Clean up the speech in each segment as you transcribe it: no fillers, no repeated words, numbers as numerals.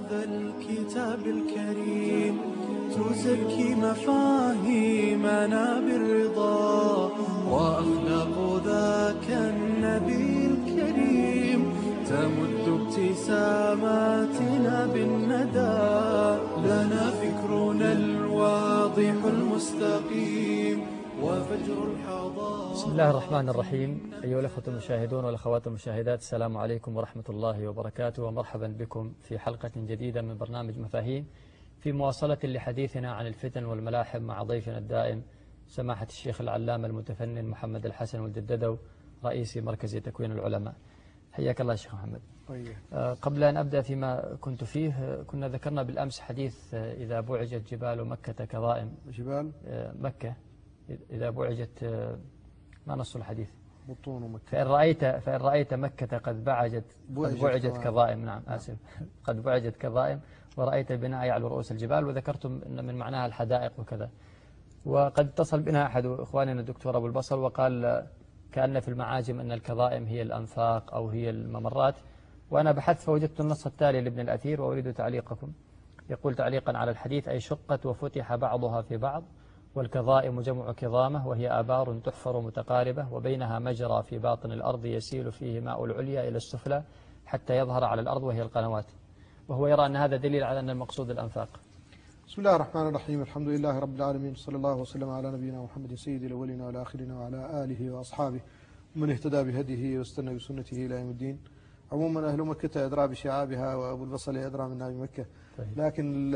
هذا الكتاب الكريم تزكي مفاهيمنا بالرضا، وأخلاق ذاك النبي الكريم تمد ابتساماتنا بالندى. لنا فكرنا الواضح المستقيم وفجر الحضارة. بسم الله الرحمن الرحيم. أيها الأخوة المشاهدون والأخوات المشاهدات، السلام عليكم ورحمة الله وبركاته، ومرحبا بكم في حلقة جديدة من برنامج مفاهيم، في مواصلة لحديثنا عن الفتن والملاحم مع ضيفنا الدائم سماحة الشيخ العلامة المتفنن محمد الحسن ولد الددو، رئيس مركز تكوين العلماء. حياك الله شيخ محمد. قبل أن أبدأ فيما كنت فيه، كنا ذكرنا بالأمس حديث إذا بعجت جبال مكة كظائم جبال مكة، إذا بعجت، ما نص الحديث؟ بطون مكة. فإن رأيت مكة قد بعجت كظائم. نعم آسف، قد بعجت كظائم، ورأيت البناء يعلو رؤوس الجبال، وذكرتم أن من معناها الحدائق وكذا. وقد اتصل بنا أحد إخواننا الدكتور أبو البصر وقال كأن في المعاجم أن الكظائم هي الأنفاق أو هي الممرات، وأنا بحثت فوجدت النص التالي لابن الأثير وأريد تعليقكم. يقول تعليقا على الحديث: أي شقت وفتح بعضها في بعض، والكظائم جمع كظامة، وهي آبار تحفر متقاربة وبينها مجرى في باطن الأرض يسيل فيه ماء العليا إلى السفلى حتى يظهر على الأرض، وهي القنوات. وهو يرى أن هذا دليل على أن المقصود الأنفاق. بسم الله الرحمن الرحيم، الحمد لله رب العالمين، صلى الله وسلم على نبينا محمد سيد الأولين والآخرين وعلى آله وأصحابه ومن اهتدى بهديه واستنى بسنته إلى يوم الدين. عموما أهل مكة أدرى بشعابها، وأبو البصل أدرى من نبي مكة. لكن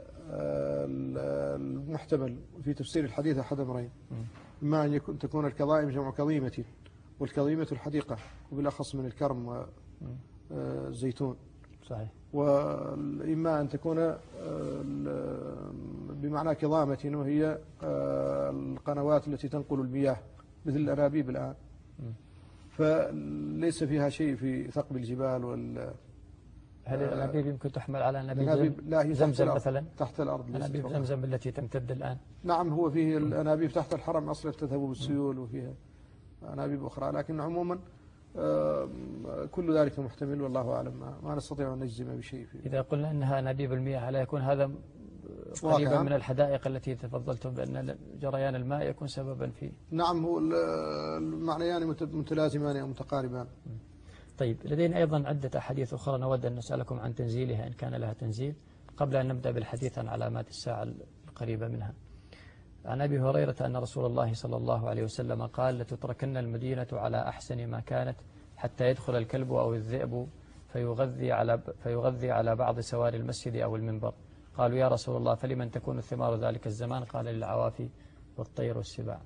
المحتمل في تفسير الحديث أحد أمرين: إما أن تكون الكظائم جمع كظيمة، والكظيمة الحديقة، وبالأخص من الكرم والزيتون. صحيح. وإما أن تكون بمعنى كظامة، وهي القنوات التي تنقل المياه مثل الأنابيب الآن. فليس فيها شيء في ثقب الجبال هل الأنابيب يمكن تحمل على أنابيب؟ لا، هي زمزم مثلا، تحت الأرض. أنابيب زمزم التي تمتد الآن. نعم، هو فيه الأنابيب تحت الحرم أصلا تذهب بالسيول، وفيها أنابيب أخرى، لكن عموما كل ذلك محتمل، والله أعلم. ما نستطيع أن نجزم بشيء فيه. إذا قلنا أنها أنابيب المياه، لا يكون هذا قريبا من الحدائق التي تفضلتم بأن جريان الماء يكون سببا فيه؟ نعم، هو المعنيان متلازمان أو متقاربان. طيب، لدينا أيضا عدة أحاديث أخرى نود أن نسألكم عن تنزيلها إن كان لها تنزيل، قبل أن نبدأ بالحديث عن علامات الساعة القريبة منها. عن أبي هريرة أن رسول الله صلى الله عليه وسلم قال: لتتركن المدينة على أحسن ما كانت حتى يدخل الكلب أو الذئب فيغذي على بعض سوار المسجد أو المنبر. قالوا: يا رسول الله، فلمن تكون ثمار ذلك الزمان؟ قال: للعوافي والطير والسباع.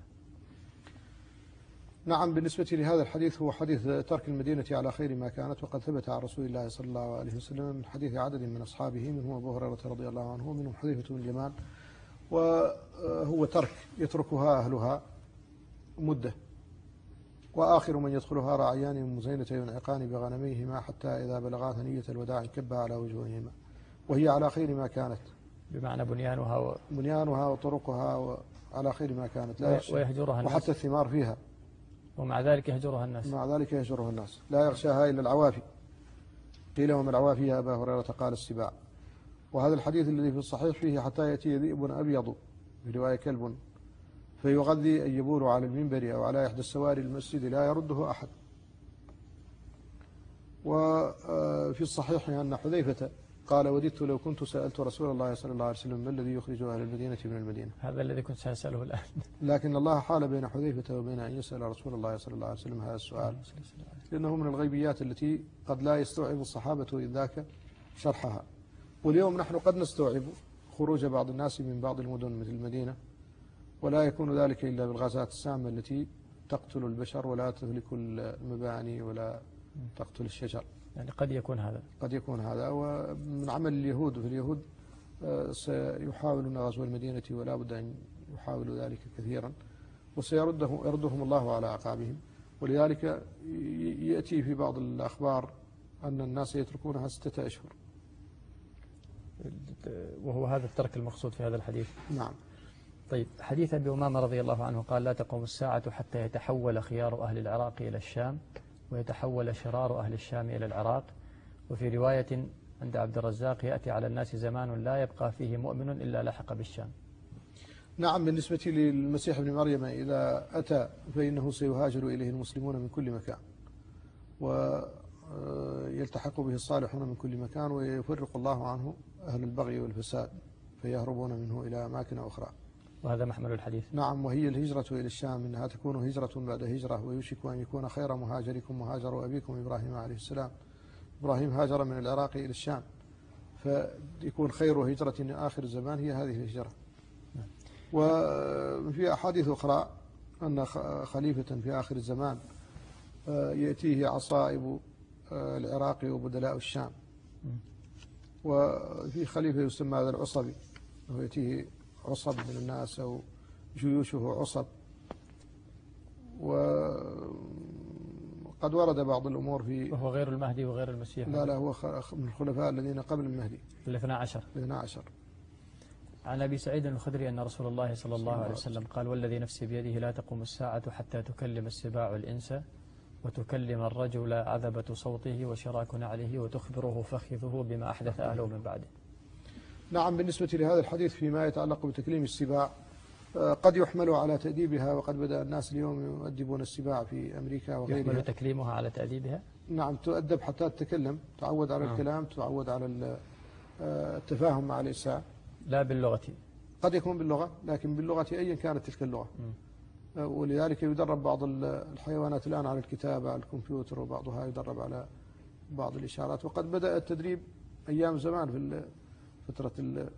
نعم، بالنسبة لهذا الحديث هو حديث ترك المدينة على خير ما كانت، وقد ثبت عن رسول الله صلى الله عليه وسلم من حديث عدد من أصحابه، منهم أبو هريرة رضي الله عنه، ومنهم حذيفة بن اليمان. وهو يتركها أهلها مدة، وآخر من يدخلها راعيان من مزينة ينعقان بغنميهما حتى إذا بلغا ثنية الوداع انكبا على وجوههما، وهي على خير ما كانت، بمعنى بنيانها وطرقها على خير ما كانت، ويهجرها الناس، وحتى الثمار فيها، ومع ذلك يهجرها الناس. لا يغشاها إلا العوافي. قيل: وما العوافي يا أبا هريرة؟ قال: السباع. وهذا الحديث الذي في الصحيح فيه: حتى يأتي ذئب أبيض، في رواية كلب، فيغذي أن يبول على المنبر أو على إحدى السواري المسجد لا يرده أحد. وفي الصحيح أن حذيفة قال: وددت لو كنت سألت رسول الله صلى الله عليه وسلم ما الذي يخرج أهل المدينة من المدينة. هذا الذي كنت سأسأله الآن. لكن الله حال بين حذيفة وبين أن يسأل رسول الله صلى الله عليه وسلم هذا السؤال، لأنه من الغيبيات التي قد لا يستوعب الصحابة إذ ذاك شرحها. واليوم نحن قد نستوعب خروج بعض الناس من بعض المدن مثل المدينة، ولا يكون ذلك إلا بالغازات السامة التي تقتل البشر ولا تهلك المباني ولا تقتل الشجر. يعني قد يكون هذا ومن عمل اليهود. في اليهود سيحاولون غزو المدينة، ولا بد أن يحاولوا ذلك كثيرا، وسيردهم الله على أعقابهم. ولذلك يأتي في بعض الأخبار أن الناس يتركونها 6 أشهر، وهو هذا الترك المقصود في هذا الحديث. نعم. طيب، حديث أبي أمامة رضي الله عنه قال: لا تقوم الساعة حتى يتحول خيار أهل العراق إلى الشام، ويتحول شرار أهل الشام إلى العراق. وفي رواية عند عبد الرزاق يأتي على الناس زمان لا يبقى فيه مؤمن إلا لحق بالشام. نعم، بالنسبة للمسيح ابن مريم إذا أتى فإنه سيهاجر إليه المسلمون من كل مكان، ويلتحق به الصالحون من كل مكان، ويفرق الله عنه أهل البغي والفساد فيهربون منه إلى أماكن أخرى. وهذا محمل الحديث. نعم، وهي الهجرة إلى الشام إنها تكون هجرة بعد هجرة، ويوشك أن يكون خير مهاجركم مهاجر أبيكم إبراهيم عليه السلام. إبراهيم هاجر من العراق إلى الشام، فيكون خير هجرة آخر الزمان هي هذه الهجرة. وفي أحاديث أخرى أن خليفة في آخر الزمان يأتيه عصائب العراق وبدلاء الشام، وفي خليفة يسمى هذا العصبي، ويأتيه عصب من الناس أو جيوشه عصب. وقد ورد بعض الأمور في، وهو غير المهدي وغير المسيح. لا هو من الخلفاء الذين قبل المهدي، الاثنى عشر. عن أبي سعيد الخدري أن رسول الله صلى الله عليه وسلم قال: والذي نفسي بيده لا تقوم الساعة حتى تكلم السباع الإنس، وتكلم الرجل عذبة صوته وشراك نعله، وتخبره فخذه بما أحدث أهله من بعده. نعم، بالنسبة لهذا الحديث فيما يتعلق بتكليم السباع قد يحمل على تأديبها، وقد بدأ الناس اليوم يؤدبون السباع في أمريكا وغيرها. يحمل تكليمها على تأديبها؟ نعم، تؤدب حتى تتكلم، تعود على الكلام، تعود على التفاهم مع الإنسان. لا باللغة، قد يكون باللغة، لكن باللغة أيا كانت تلك اللغة. ولذلك يدرب بعض الحيوانات الآن على الكتابة على الكمبيوتر، وبعضها يدرب على بعض الإشارات. وقد بدأ التدريب أيام زمان في فترة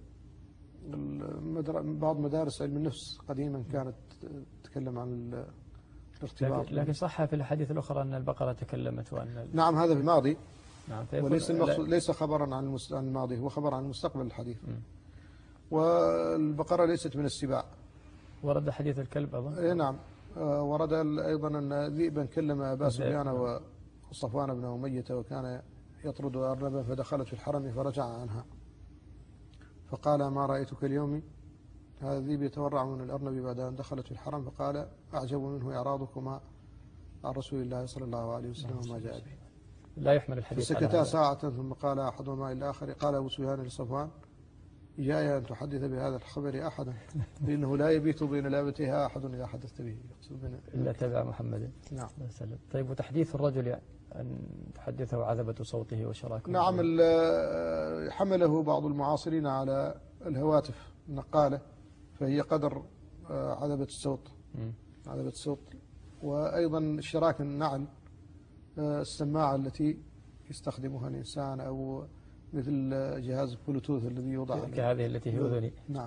بعض مدارس علم النفس قديما كانت تتكلم عن الارتباط. لكن صح في الحديث الأخرى أن البقرة تكلمت وأن نعم، هذا في الماضي. نعم، وليس المقصود، ليس خبرا عن الماضي، هو خبر عن المستقبل الحديث. والبقرة ليست من السباع. ورد حديث الكلب أظن. نعم، ورد أيضا أن ذئبا كلم أبا سفيان وصفوان بن أمية، وكان يطرد أرنبا فدخلت في الحرم فرجع عنها، فقال: ما رأيتك اليوم؟ هذا الذئب يتورع من الأرنب بعد أن دخلت في الحرم، فقال: أعجب منه إعراضكما عن رسول الله صلى الله عليه وسلم وما جاء به. لا يحمل الحديث. فسكتا ساعة ثم قال أحدهما إلى الآخر، قال أبو سفيان لصفوان: إياي أن تحدث بهذا الخبر أحدا، لأنه لا يبيت بين لابتها أحد إذا حدثت به، إلا تبع محمد. نعم. طيب، وتحديث الرجل أن تحدثه عذبة صوته وشراكه. نعم، حمله بعض المعاصرين على الهواتف النقالة، فهي قدر عذبة الصوت. عذبة الصوت، وأيضا شراك النعل، السماعة التي يستخدمها الإنسان، أو مثل جهاز البلوتوث الذي يوضع كهذه التي في أذني. نعم.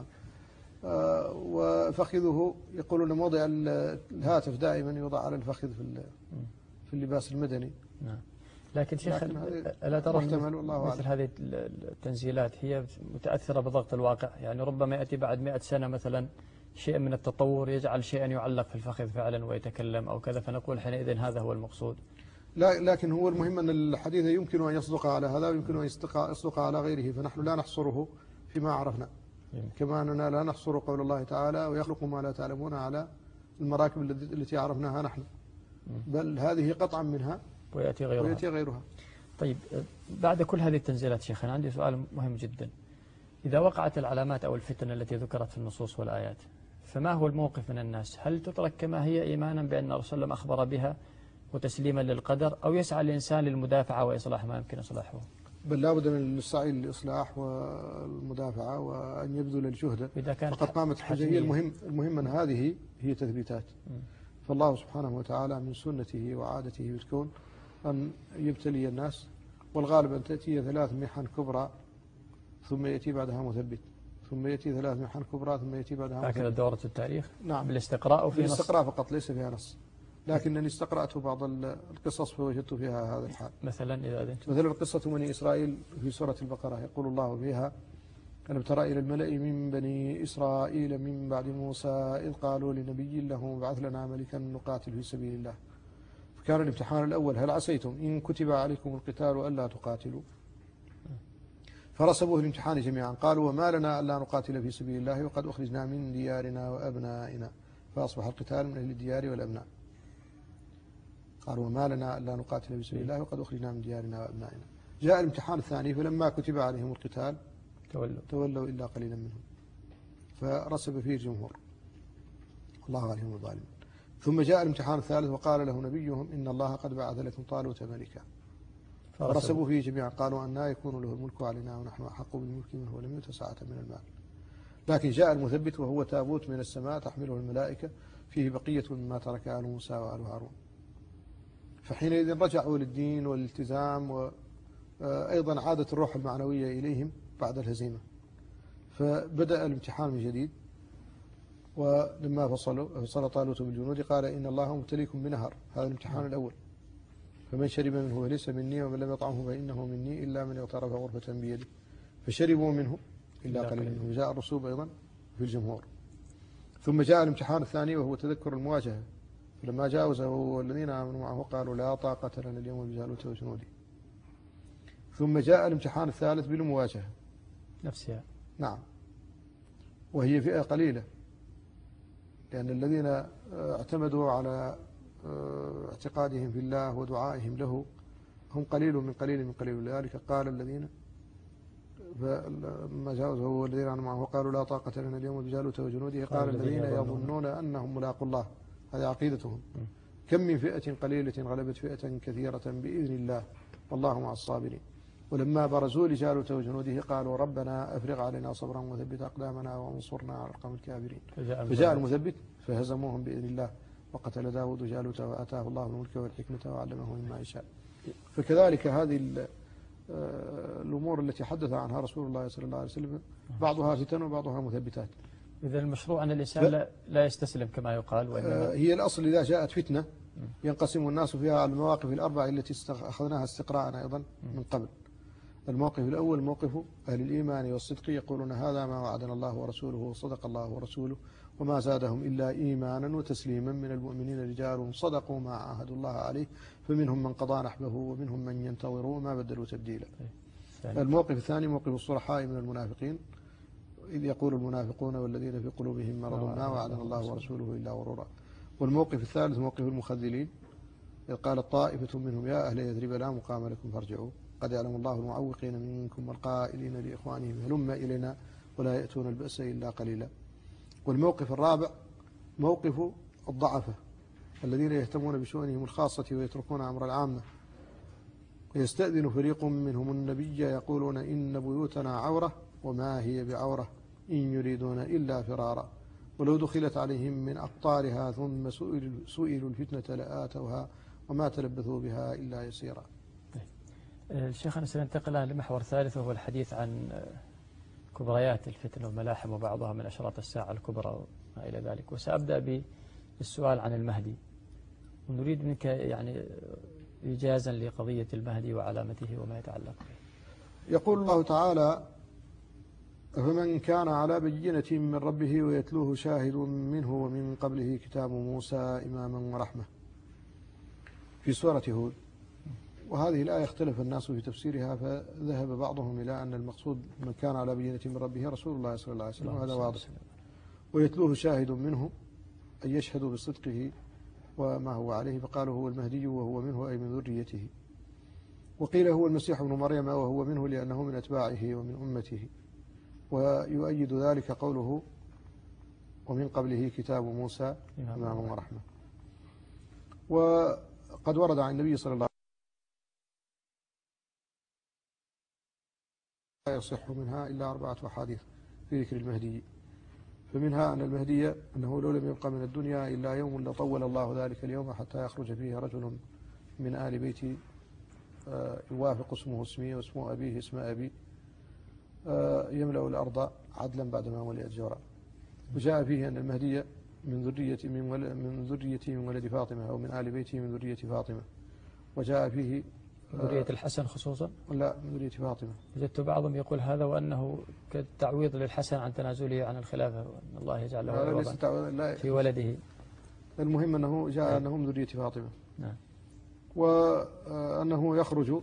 وفخذه يقولون موضع الهاتف دائما يوضع على الفخذ في اللباس المدني. نعم. لكن شيخ، ألا ترى مثل هذه التنزيلات هي متأثرة بضغط الواقع؟ يعني ربما يأتي بعد 100 سنة مثلا شيء من التطور يجعل شيئا يعلق في الفخذ فعلا ويتكلم أو كذا، فنقول حينئذ هذا هو المقصود. لا، لكن هو المهم أن الحديث يمكن أن يصدق على هذا ويمكن أن يصدق على غيره، فنحن لا نحصره فيما عرفنا، كما أننا لا نحصر قول الله تعالى: ويخلق ما لا تعلمون على المراكب التي عرفناها نحن، بل هذه قطعا منها ويأتي غيرها. طيب، بعد كل هذه التنزيلات شيخ، أنا عندي سؤال مهم جدا. إذا وقعت العلامات أو الفتن التي ذكرت في النصوص والآيات، فما هو الموقف من الناس؟ هل تترك كما هي إيمانا بأن الرسول صلى الله عليه وسلم أخبر بها وتسليما للقدر، أو يسعى الإنسان للمدافعة وإصلاح ما يمكن إصلاحه؟ بل لا بد من السعي للإصلاح والمدافعة وأن يبذل الجهد. فقد قامت الحجة. المهم أن هذه هي تثبيتات. فالله سبحانه وتعالى من سنته وعادته بالكون أن يبتلي الناس، والغالب أن تأتي 3 محن كبرى ثم يأتي بعدها مثبت، ثم يأتي 3 محن كبرى ثم يأتي بعدها مثبت. هكذا دورة التاريخ؟ نعم، بالاستقراء أو في نص؟ بالاستقراء فقط، ليس فيها نص، لكنني استقرأت بعض القصص فوجدت فيها هذا الحال. مثلا قصة بني إسرائيل في سورة البقرة، يقول الله فيها: ألم تر إلى الملأ من بني إسرائيل من بعد موسى إذ قالوا لنبي له ابعث لنا ملكا نقاتل في سبيل الله. فكان الامتحان الأول: هل عسيتم إن كتب عليكم القتال ألا تقاتلوا؟ فرسبوه الامتحان جميعا، قالوا: وما لنا ألا نقاتل في سبيل الله وقد أخرجنا من ديارنا وأبنائنا، فأصبح القتال من أهل الديار والأبناء. قالوا: وما لنا ألا نقاتل في سبيل الله وقد أخرجنا من ديارنا وأبنائنا. جاء الامتحان الثاني فلما كتب عليهم القتال تولوا إلا قليلا منهم، فرسب فيه الجمهور، الله عليهم الظالمين. ثم جاء الامتحان الثالث وقال له نبيهم إن الله قد بعث لكم طالوت ملكا، فرسبوا فيه جميعا، قالوا أنى يكون له الملك علينا ونحن أحق بالملك منه ولم يؤت ساعة من المال. لكن جاء المثبت وهو تابوت من السماء تحمله الملائكة فيه بقية مما ترك آل موسى وآل هارون. فحينئذ رجعوا للدين والالتزام، وأيضا عادت الروح المعنوية إليهم بعد الهزيمة، فبدأ الامتحان من جديد. ولما فصل طالوت بالجنود قال إن الله مبتليكم بنهر، هذا الامتحان الأول، فمن شرب منه فليس مني ومن لم يطعمه فإنه مني إلا من اغترف غرفة بيده، فشربوا منه إلا قليل منهم. جاء الرسوب أيضا في الجمهور. ثم جاء الامتحان الثاني وهو تذكر المواجهة، فلما جاوزه والذين آمنوا معه قالوا لا طاقة لنا اليوم بجالوت وجنوده. ثم جاء الامتحان الثالث بالمواجهة نفسها، نعم، وهي فئة قليلة، لأن الذين اعتمدوا على اعتقادهم في الله ودعائهم له هم قليل من قليل من قليل. لذلك قال الذين فلما جاوزه والذين آمنوا معه قالوا لا طاقة لنا اليوم بجالوت وجنوده قال الذين يظنون أنهم ملاقوا الله، هذه عقيدتهم. كم من فئة قليلة غلبت فئة كثيرة بإذن الله والله مع الصابرين. ولما برزوا لجالوت وجنوده قالوا ربنا أفرغ علينا صبرا وثبت أقدامنا وانصرنا على القوم الكافرين. فجاء المثبت فهزموهم بإذن الله، وقتل داود جالوت وآتاه الله الملك والحكمة وعلمه مما يشاء. فكذلك هذه الأمور التي حدث عنها رسول الله صلى الله عليه وسلم بعضها فتن وبعضها مثبتات. إذا المشروع أن الإنسان لا يستسلم كما يقال، وإنما هي الأصل إذا جاءت فتنة ينقسم الناس فيها على المواقف الأربعة التي أخذناها استقراءنا أيضا من قبل. الموقف الأول موقف أهل الإيمان والصدق، يقولون هذا ما وعدنا الله ورسوله وصدق الله ورسوله وما زادهم إلا إيمانا وتسليما من المؤمنين رجال صدقوا ما عاهدوا الله عليه فمنهم من قضى نحبه ومنهم من ينتظر وما بدلوا تبديلا. الموقف الثاني موقف الصلحاء من المنافقين، إذ يقول المنافقون والذين في قلوبهم مرض ما وعدنا الله ورسوله إلا غرورا. والموقف الثالث موقف المخذلين، إذ قالت طائفة منهم يا أهل يثرب لا مقام لكم فارجعوا قد يعلم الله المعوقين منكم والقائلين لإخوانهم هلم إلينا ولا يأتون البأس إلا قليلا. والموقف الرابع موقف الضعفة الذين يهتمون بشؤونهم الخاصة ويتركون أمر العامة. ويستأذن فريق منهم النبي يقولون إن بيوتنا عورة وما هي بعورة إن يريدون إلا فرارا ولو دخلت عليهم من أقطارها ثم سئلوا الفتنة لآتوها وما تلبثوا بها إلا يسيرا. الشيخ، أنا سننتقل لمحور ثالث وهو الحديث عن كبريات الفتن وملاحم وبعضها من أشراط الساعة الكبرى وما إلى ذلك. وسأبدأ بالسؤال عن المهدي، ونريد منك يعني إيجازا لقضية المهدي وعلامته وما يتعلق به. يقول الله تعالى فمن كان على بينة من ربه ويتلوه شاهد منه ومن قبله كتاب موسى إماما ورحمة، في سورة هود. وهذه الآية اختلف الناس في تفسيرها، فذهب بعضهم إلى أن المقصود من كان على بينة من ربه رسول الله صلى الله عليه وسلم، وهذا واضح. ويتلوه شاهد منه أن يشهد بصدقه وما هو عليه، فقالوا هو المهدي وهو منه أي من ذريته. وقيل هو المسيح ابن مريم وهو منه لأنه من أتباعه ومن أمته. ويؤيد ذلك قوله ومن قبله كتاب موسى إماما ورحمة. وقد ورد عن النبي صلى الله عليه وسلم لا يصح منها إلا 4 أحاديث في ذكر المهدي. فمنها أن المهدي أنه لو لم يبقى من الدنيا إلا يوم لطول الله ذلك اليوم حتى يخرج فيه رجل من آل بيتي يوافق اسمه اسمي واسم أبيه اسم أبي يملأ الأرض عدلا بعدما وليت جورا. وجاء فيه أن المهدي من ذريته من ولد فاطمة أو من آل بيته من ذرية فاطمة. وجاء فيه ذرية الحسن خصوصا؟ لا، من ذرية فاطمة. وجدت بعضهم يقول هذا وأنه كالتعويض للحسن عن تنازله عن الخلافة وأن الله يجعل له عوضا في ولده. المهم أنه جاء أنه من ذرية فاطمة. نعم. وأنه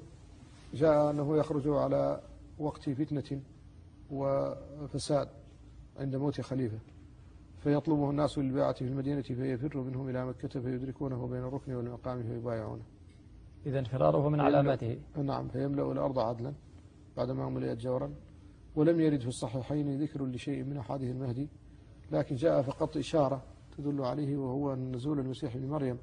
يخرج على وقت فتنة وفساد عند موت خليفة، فيطلبه الناس للبيعة في المدينة فيفر منهم إلى مكة فيدركونه بين الركن والمقام فيبايعونه. إذن فراره من علاماته. نعم، فيملأ الأرض عدلا بعدما ملئت جورا. ولم يرد في الصحيحين ذكر لشيء من أحاديث المهدي، لكن جاء فقط إشارة تدل عليه، وهو نزول المسيح ابن مريم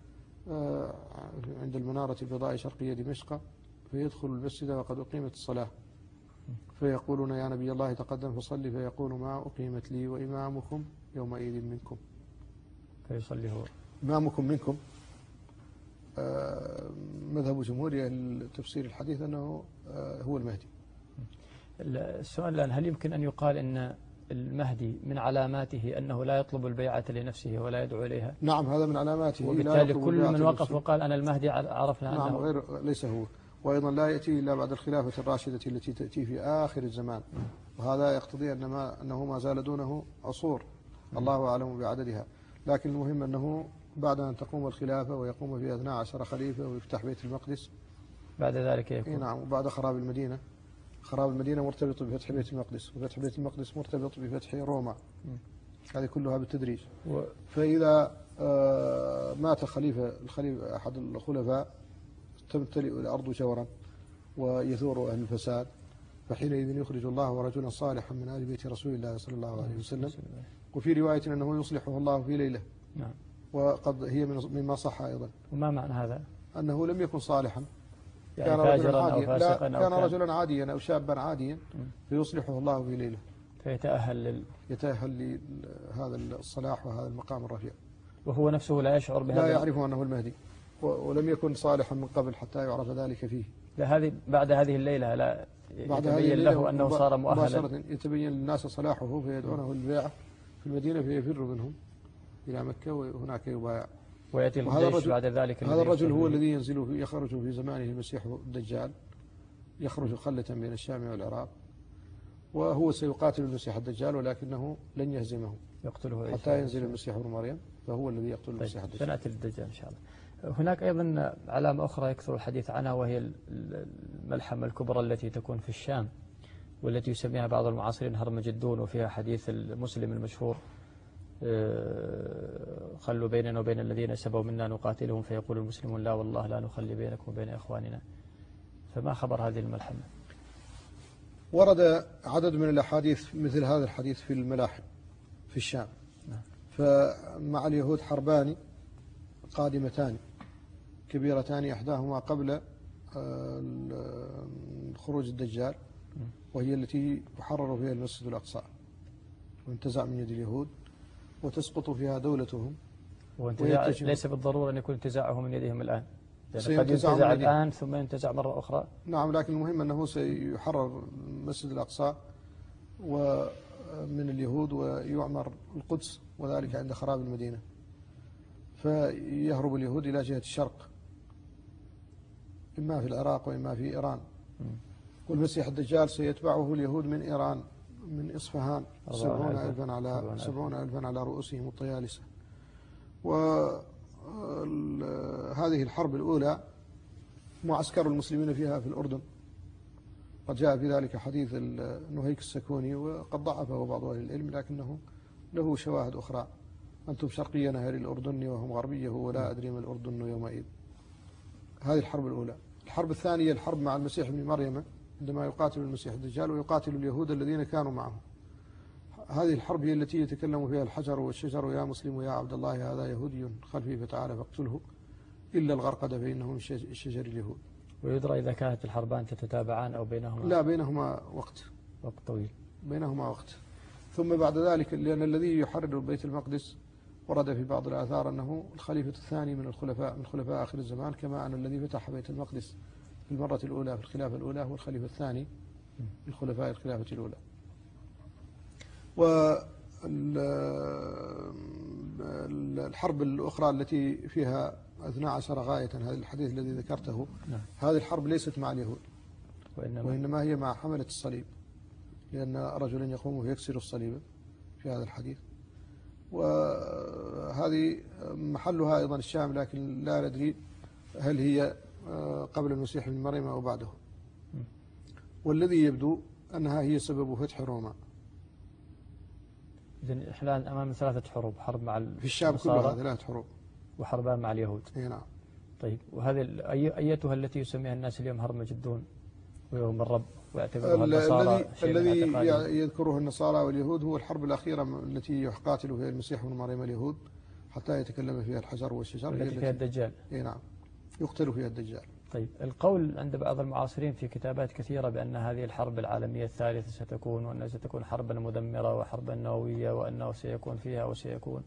عند المنارة البيضاء شرقية دمشق، فيدخل المسجد وقد أقيمت الصلاة، فيقولون يا نبي الله تقدم فصلي، فيقول ما أقيمت لي وإمامكم يومئذ منكم. فيصلي هو. إمامكم منكم، مذهب جمهور تفسير الحديث أنه هو المهدي. السؤال الآن، هل يمكن أن يقال أن المهدي من علاماته أنه لا يطلب البيعة لنفسه ولا يدعو إليها؟ نعم، هذا من علاماته. وبالتالي كل من وقف وقال أنا المهدي عرفنا نعم أنه غير ليس هو. وأيضا لا يأتي إلا بعد الخلافة الراشدة التي تأتي في آخر الزمان، وهذا يقتضي أنه ما زال دونه عصور الله أعلم بعددها. لكن المهم أنه بعد أن تقوم الخلافة ويقوم فيها 12 خليفة ويفتح بيت المقدس بعد ذلك يكون. نعم، وبعد خراب المدينة. خراب المدينة مرتبط بفتح بيت المقدس، وفتح بيت المقدس مرتبط بفتح روما. هذه كلها بالتدريج. فإذا مات الخليفة أحد الخلفاء تمتلئ الأرض جورا ويثور أهل الفساد، فحينئذ يخرج الله ورجلا صالحا من آل بيت رسول الله صلى الله عليه وسلم. وفي رواية أنه يصلحه الله في ليلة. نعم. وقد هي مما صح أيضا. وما معنى هذا؟ أنه لم يكن صالحا، يعني كان رجلا فاجرا عاديا، أو فاسقا كان رجلا عاديا أو شابا عاديا، فيصلحه الله في ليلة، فيتأهل يتأهل لهذا الصلاح وهذا المقام الرفيع، وهو نفسه لا يشعر بهذا، لا يعرف أنه المهدي، ولم يكن صالحا من قبل حتى يعرف ذلك فيه. هذه بعد هذه الليلة لا يتبين له أنه صار مؤهلا، يتبين للناس صلاحه فيدعونه للبيعة في المدينة، فيفر منهم إلى مكة وهناك يبايع. ويأتي الجيش بعد ذلك. هذا الرجل هو الذي يخرج في زمانه المسيح الدجال، يخرج خلة بين الشام والعراق، وهو سيقاتل المسيح الدجال ولكنه لن يهزمه، يقتله حتى ينزل المسيح ابن مريم، فهو الذي يقتل المسيح الدجال. سنأتي للدجال إن شاء الله. هناك أيضا علامة أخرى يكثر الحديث عنها، وهي الملحمة الكبرى التي تكون في الشام، والتي يسميها بعض المعاصرين هرمجدون، وفيها حديث المسلم المشهور خلوا بيننا وبين الذين سبوا منا نقاتلهم، فيقول المسلمون لا والله لا نخلي بينكم وبين إخواننا. فما خبر هذه الملحمة؟ ورد عدد من الأحاديث مثل هذا الحديث في الملاحم في الشام. فمع اليهود حربان قادمتان كبيرتان، إحداهما قبل خروج الدجال، وهي التي يحرر فيها المسجد الأقصى وانتزع من يد اليهود وتسقط فيها دولتهم. ليس بالضرورة أن يكون انتزاعه من يدهم الآن، يعني قد ينتزع الآن ثم ينتزع مرة أخرى. نعم، لكن المهم أنه سيحرر المسجد الأقصى ومن اليهود ويعمر القدس، وذلك عند خراب المدينة، فيهرب اليهود إلى جهة الشرق، إما في العراق وإما في إيران. والمسيح الدجال سيتبعه اليهود من إيران، من إصفهان، 70,000 على رؤوسهم الطيالسة. وهذه الحرب الأولى معسكر المسلمين فيها في الأردن، قد جاء في ذلك حديث نهيك السكوني، وقد ضعفه بعض أهل العلم، لكنه له شواهد أخرى. أنتم شرقي نهر الأردن وهم غربيه ولا أدري ما الأردن يومئذ. هذه الحرب الأولى. الحرب الثانية الحرب مع المسيح ابن مريم، عندما يقاتل المسيح الدجال ويقاتل اليهود الذين كانوا معه. هذه الحرب هي التي يتكلم فيها الحجر والشجر يا مسلم يا عبد الله هذا يهودي خلفي فتعالى فاقتله إلا الغرقد فإنه من شجر اليهود. ويدرى إذا كانت الحربان تتتابعان أو بينهما؟ لا، بينهما وقت طويل، بينهما وقت. ثم بعد ذلك، لأن الذي يحرر بيت المقدس ورد في بعض الآثار أنه الخليفة الثاني من خلفاء آخر الزمان، كما أن الذي فتح بيت المقدس في المرة الأولى في الخلافة الأولى هو الخليفة الثاني من خلفاء الخلافة الأولى. والحرب الأخرى التي فيها 12 غاية، هذا الحديث الذي ذكرته، هذه الحرب ليست مع اليهود، وإنما هي مع حملة الصليب، لأن رجلا يقوم فيكسر الصليب في هذا الحديث. وهذه محلها أيضا الشام، لكن لا ندري هل هي قبل المسيح ابن مريم أو بعده. والذي يبدو أنها هي سبب فتح روما. إذن إحنا أمام 3 حروب، حرب مع في الشام كلها 3 حروب، وحربان مع اليهود. نعم. طيب، وهذه أيتها التي يسميها الناس اليوم هرمجدون ويوم الرب، ويعتبرها النصارى شيء من الذي اعتقادهم؟ يذكره النصارى واليهود هو الحرب الأخيرة التي يقاتل فيها المسيح ابن مريم اليهود حتى يتكلم فيها الحجر والشجر، التي فيها الدجال. نعم، يقتل فيها الدجال. طيب، القول عند بعض المعاصرين في كتابات كثيرة بأن هذه الحرب العالمية الثالثة ستكون، وأنها ستكون حربا مدمرة وحربا نووية، وأنه سيكون فيها وسيكون.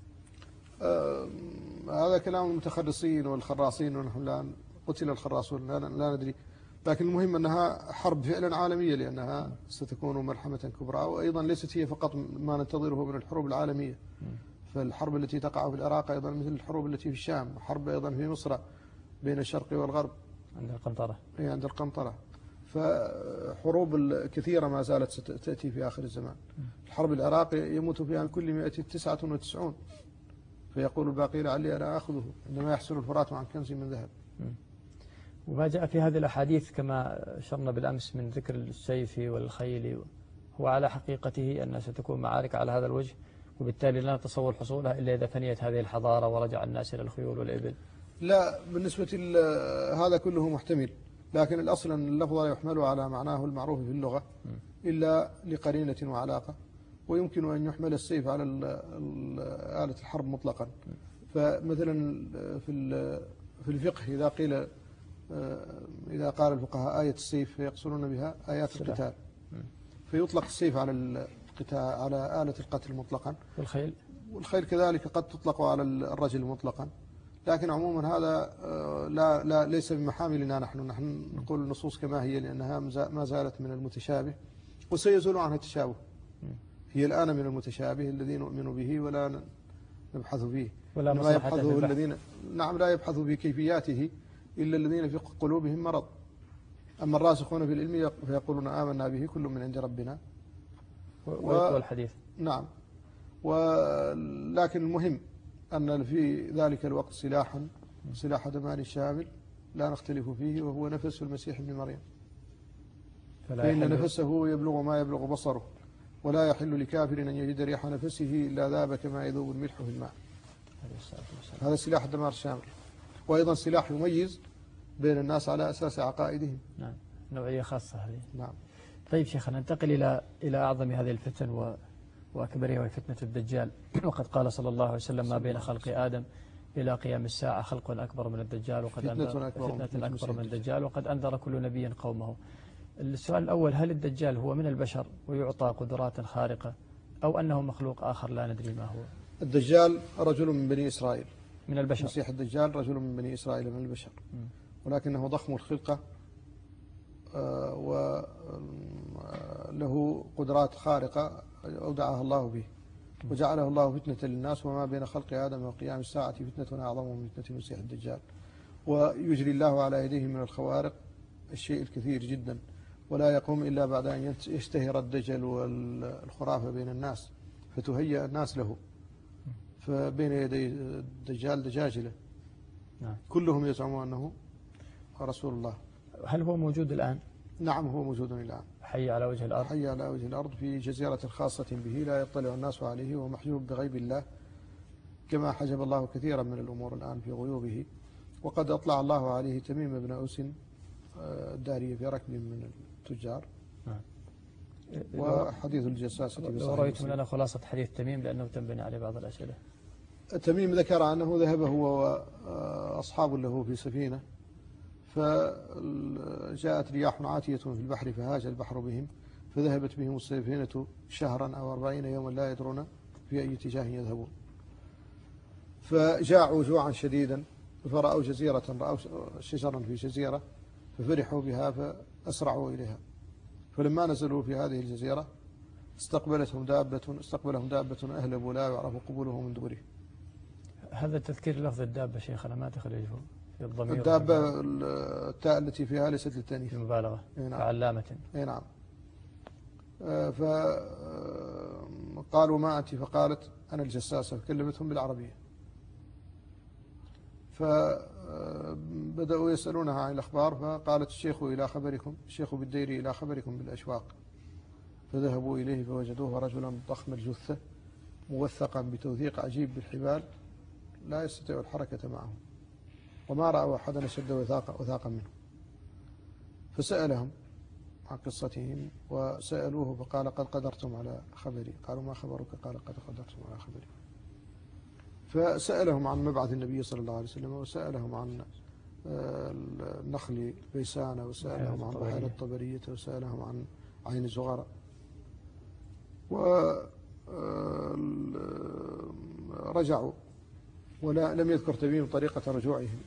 هذا كلام المتخرصين والخراصين، ونحن لا قتل الخراصون لا ندري، لكن المهم أنها حرب فعلا عالمية، لأنها ستكون ملحمة كبرى، وأيضا ليست هي فقط ما ننتظره من الحروب العالمية. فالحرب التي تقع في العراق أيضا مثل الحروب التي في الشام، حرب أيضا في مصر بين الشرق والغرب عند القنطرة. هي عند القنطرة. فحروب كثيرة ما زالت ستأتي في آخر الزمان. الحرب العراق يموت فيها من كل 199، فيقول الباقي لعلي أنا آخذه، عندما يحصل الفرات عن كنز من ذهب. وما جاء في هذه الأحاديث كما أشرنا بالأمس من ذكر السيف والخيل هو على حقيقته أن ستكون معارك على هذا الوجه، وبالتالي لا نتصور حصولها إلا إذا فنيت هذه الحضارة ورجع الناس إلى الخيول والإبل. لا، بالنسبة هذا كله محتمل، لكن الأصل أن اللفظ لا يحمل على معناه المعروف في اللغة إلا لقرينة وعلاقة، ويمكن أن يحمل السيف على آلة الحرب مطلقا. فمثلا في الفقه إذا قيل إذا قال الفقهاء آية السيف فيقصدون بها آيات القتال، فيطلق السيف على القتال على آلة القتل مطلقا. والخيل كذلك قد تطلق على الرجل مطلقا، لكن عموما هذا لا ليس بمحاملنا. نحن نقول النصوص كما هي، لأنها ما زالت من المتشابه وسيزول عنها التشابه. هي الآن من المتشابه الذي نؤمن به ولا نبحث فيه، ولا ما يبحثه الذين لا يبحثوا في كيفياته إلا الذين في قلوبهم مرض. أما الراسخون في العلم فيقولون آمنا به كل من عند ربنا. والحديث نعم. ولكن المهم أن في ذلك الوقت سلاح دمان شامل لا نختلف فيه، وهو نفس المسيح ابن مريم، فإن نفسه يبلغ ما يبلغ بصره، ولا يحل لكافر أن يجد ريح نفسه إلا ذاب كما يذوب الملح في الماء. هذا سلاح الدمار الشامل، وأيضا سلاح يميز بين الناس على أساس عقائدهم. نعم، نوعية خاصة هذه. نعم. طيب شيخنا، ننتقل إلى أعظم هذه الفتن وأكبرها، وهي فتنة الدجال. وقد قال صلى الله عليه وسلم: ما بين خلق آدم إلى قيام الساعة خلق أكبر من الدجال، وقد فتنة أكبر من الدجال، وقد أنذر كل نبي قومه. السؤال الأول: هل الدجال هو من البشر ويعطى قدرات خارقة، أو أنه مخلوق آخر لا ندري ما هو؟ الدجال رجل من بني إسرائيل، من البشر. مسيح الدجال رجل من بني إسرائيل من البشر، ولكنه ضخم الخلقة وله قدرات خارقة أودعها الله به، وجعله الله فتنة للناس. وما بين خلق آدم وقيام الساعة فتنة أعظم من فتنة المسيح الدجال. ويجري الله على يديه من الخوارق الشيء الكثير جدا، ولا يقوم إلا بعد أن يشتهر الدجل والخرافة بين الناس فتهيأ الناس له. فبين يدي الدجال دجاجلة كلهم يزعمون أنه رسول الله. هل هو موجود الآن؟ نعم، هو موجود الآن، حي على وجه الأرض. حي على وجه الأرض في جزيرة خاصة به لا يطلع الناس عليه، ومحجوب بغيب الله، كما حجب الله كثيرا من الأمور الآن في غيوبه. وقد أطلع الله عليه تميم بن أوس الدارية في ركب من التجار. وحديث الجساسة. لو رأيتم لنا خلاصة حديث تميم، لأنه تنبني عليه بعض الأسئلة. تميم ذكر أنه ذهب هو وأصحاب له في سفينة، فجاءت رياح عاتية في البحر فهاج البحر بهم، فذهبت بهم السفينة شهرا أو 40 يوما لا يدرون في أي اتجاه يذهبون. فجاعوا جوعا شديدا، فرأوا جزيرة، رأوا شجرا في جزيرة، ففرحوا بها فأسرعوا إليها. فلما نزلوا في هذه الجزيرة استقبلهم دابة أهلبوا لا يعرف قبوله من دبره. هذا تذكير لفظ الدابة شيخنا ما تخرجه في الضمير. الدابة التاء التي فيها ليست للتأنيث، المبالغة. نعم. كعلامة. نعم. فقالوا ما أنت؟ فقالت أنا الجساسة، فكلمتهم بالعربية. فبدأوا يسألونها عن الأخبار، فقالت الشيخ إلى خبركم، الشيخ بالدير إلى خبركم بالأشواق. فذهبوا إليه فوجدوه رجلا ضخم الجثة موثقا بتوثيق عجيب بالحبال لا يستطيع الحركة معه. وما رأوا أحدا أشد وثاقا منه. فسألهم عن قصتهم وسألوه فقال قد قدرتم على خبري. قالوا ما خبرك؟ قال قد قدرتم على خبري. فسألهم عن مبعث النبي صلى الله عليه وسلم، وسألهم عن النخل بيسانة، وسألهم عن بحيرة الطبرية، وسألهم عن عين زغرة، ورجعوا ولم يذكر تميم طريقة رجوعهم،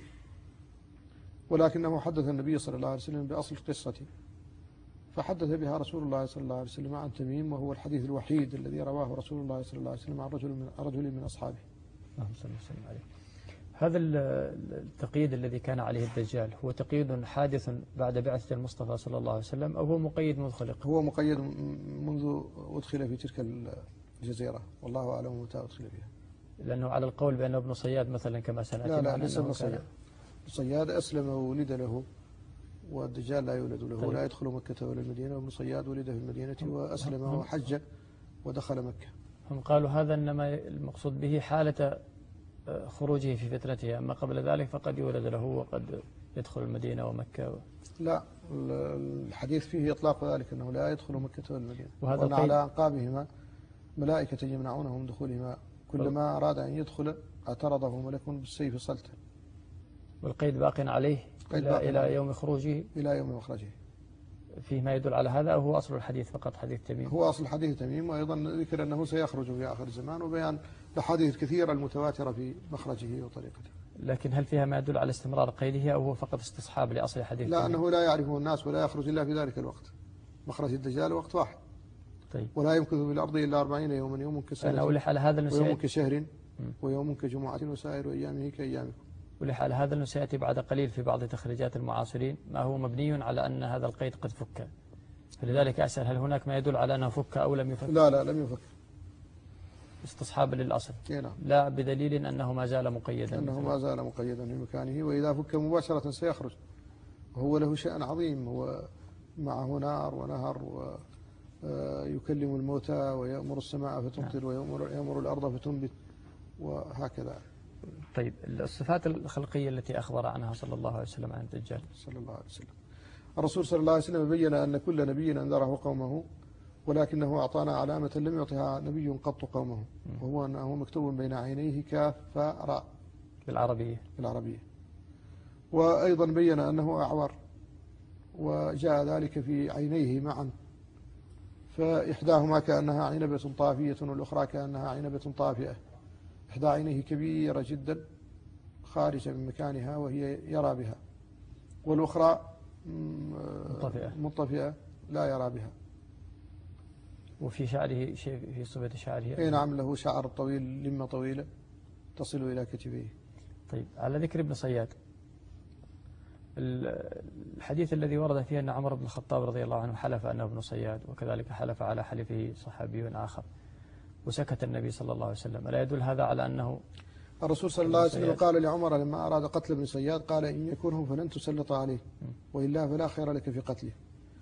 ولكنه حدث النبي صلى الله عليه وسلم بأصل القصة، فحدث بها رسول الله صلى الله عليه وسلم عن تميم، وهو الحديث الوحيد الذي رواه رسول الله صلى الله عليه وسلم عن رجل من أصحابه. اللهم صل وسلم عليه. هذا التقييد الذي كان عليه الدجال هو تقييد حادث بعد بعثة المصطفى صلى الله عليه وسلم، أو هو مقيد منذ خلق؟ هو مقيد منذ أدخل في تلك الجزيرة، والله أعلم متى أدخل فيها. لأنه على القول بأنه ابن صياد مثلا كما سنأتي. لا ليس ابن صياد. صياد أسلم وولد له، والدجال لا يولد له. طيب. لا يدخل مكة ولا المدينة، وابن صياد ولد في المدينة وأسلم وحج ودخل مكة. هم قالوا هذا إنما المقصود به حالة خروجه في فترته، أما قبل ذلك فقد يولد له وقد يدخل المدينة ومكة. لا، الحديث فيه إطلاق ذلك أنه لا يدخل مكة ولا المدينة، وأن على أنقابهما ملائكة يمنعونه من دخولهما، كلما أراد أن يدخل اعترضه ملك بالسيف صلتا. والقيد باق عليه إلى يوم خروجه. إلى يوم مخرجه. فيه ما يدل على هذا، أو هو أصل الحديث فقط حديث تميم؟ هو أصل حديث تميم، وأيضا ذكر أنه سيخرج في آخر الزمان، وبيان الأحاديث كثيرة المتواترة في مخرجه وطريقته. لكن هل فيها ما يدل على استمرار قيده، أو هو فقط استصحاب لأصل حديث لا، تميم؟ أنه لا يعرفه الناس ولا يخرج إلا في ذلك الوقت. مخرج الدجال وقت واحد. طيب. ولا يمكث في الأرض إلا 40 يوما، يوم كسنة ويوم كشهر ويوم كجمعة وسائر أيامه كأيامكم. ولحال هذا أنه سيأتي بعد قليل في بعض تخريجات المعاصرين ما هو مبني على أن هذا القيد قد فك، فلذلك أسأل هل هناك ما يدل على أنه فك أو لم يفك؟ لا لم يفك، استصحابا للأصل. نعم. لا بدليل أنه ما زال مقيدا. أنه ما زال مقيدا في مكانه، وإذا فك مباشرة سيخرج، وهو له شأن عظيم، هو معه نار ونهر، ويكلم الموتى ويأمر السماء فتمطر ويأمر الأرض فتنبت وهكذا. طيب، الصفات الخلقية التي أخبر عنها صلى الله عليه وسلم عن الدجال. صلى الله عليه وسلم. الرسول صلى الله عليه وسلم بين أن كل نبي أنذره قومه، ولكنه أعطانا علامة لم يعطها نبي قط قومه، وهو أنه مكتوب بين عينيه كاف فاء راء بالعربية. وأيضا بين أنه أعور، وجاء ذلك في عينيه معا، فإحداهما كأنها عنبة طافية والأخرى كأنها عنبة طافئة. إحدى عينيه كبيرة جدا خارجة من مكانها وهي يرى بها، والأخرى منطفئة لا يرى بها. وفي شعره شيء، في صفة شعره؟ أي نعم، له شعر طويل، لمة طويلة تصل إلى كتفيه. طيب، على ذكر ابن صياد، الحديث الذي ورد فيه أن عمر بن الخطاب رضي الله عنه حلف أنه ابن صياد، وكذلك حلف على حلفه صحابي آخر، وسكت النبي صلى الله عليه وسلم، ألا يدل هذا على أنه الرسول صلى الله عليه وسلم قال لعمر لما أراد قتل ابن صياد، قال إن يكونه فلن تسلط عليه، وإلا فلا خير لك في قتله.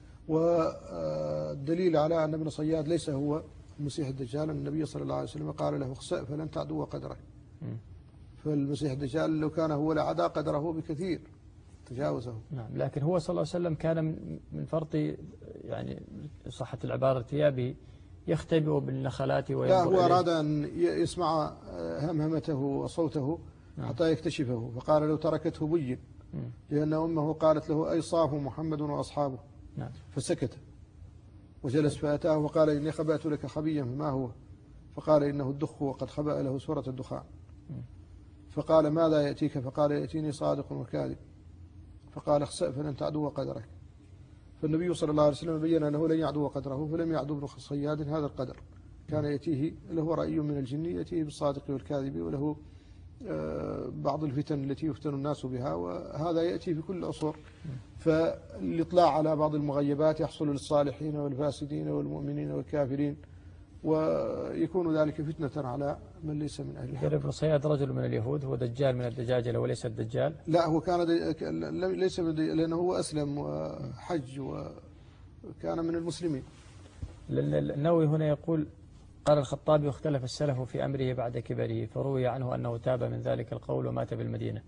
والدليل على أن ابن صياد ليس هو المسيح الدجال، النبي صلى الله عليه وسلم قال له اخسأ فلن تعدو قدره. فالمسيح الدجال لو كان هو لعدا قدره بكثير، تجاوزه. نعم، لكن هو صلى الله عليه وسلم كان من فرط يعني صحة العبارة ثيابه يختبئ بالنخلات لا، هو أراد أن يسمع همهمته وصوته حتى يكتشفه، فقال لو تركته بين، لأن أمه قالت له أي صاف محمد وأصحابه. نعم. فسكت وجلس، فأتاه وقال إني خبأت لك خبيا فما هو؟ فقال إنه الدخ، وقد خبأ له سورة الدخان. فقال ماذا يأتيك؟ فقال يأتيني صادق وكاذب. فقال اخسأ فلن تعدو قدرك. فالنبي صلى الله عليه وسلم بين أنه لن يعدو قدره، فلم يعدو ابن صياد هذا القدر. كان يأتيه له رأي من الجن، يأتيه بالصادق والكاذب، وله بعض الفتن التي يفتن الناس بها، وهذا يأتي في كل العصور. فالإطلاع على بعض المغيبات يحصل للصالحين والفاسدين والمؤمنين والكافرين، ويكون ذلك فتنة على من ليس من أهل الحق. ابن صياد رجل من اليهود، هو دجال من الدجاجلة وليس الدجال؟ لا، هو كان ليس من لأنه هو أسلم وحج وكان من المسلمين. لأن النووي هنا يقول قال الخطابي واختلف السلف في أمره بعد كبره، فروي عنه أنه تاب من ذلك القول ومات بالمدينة.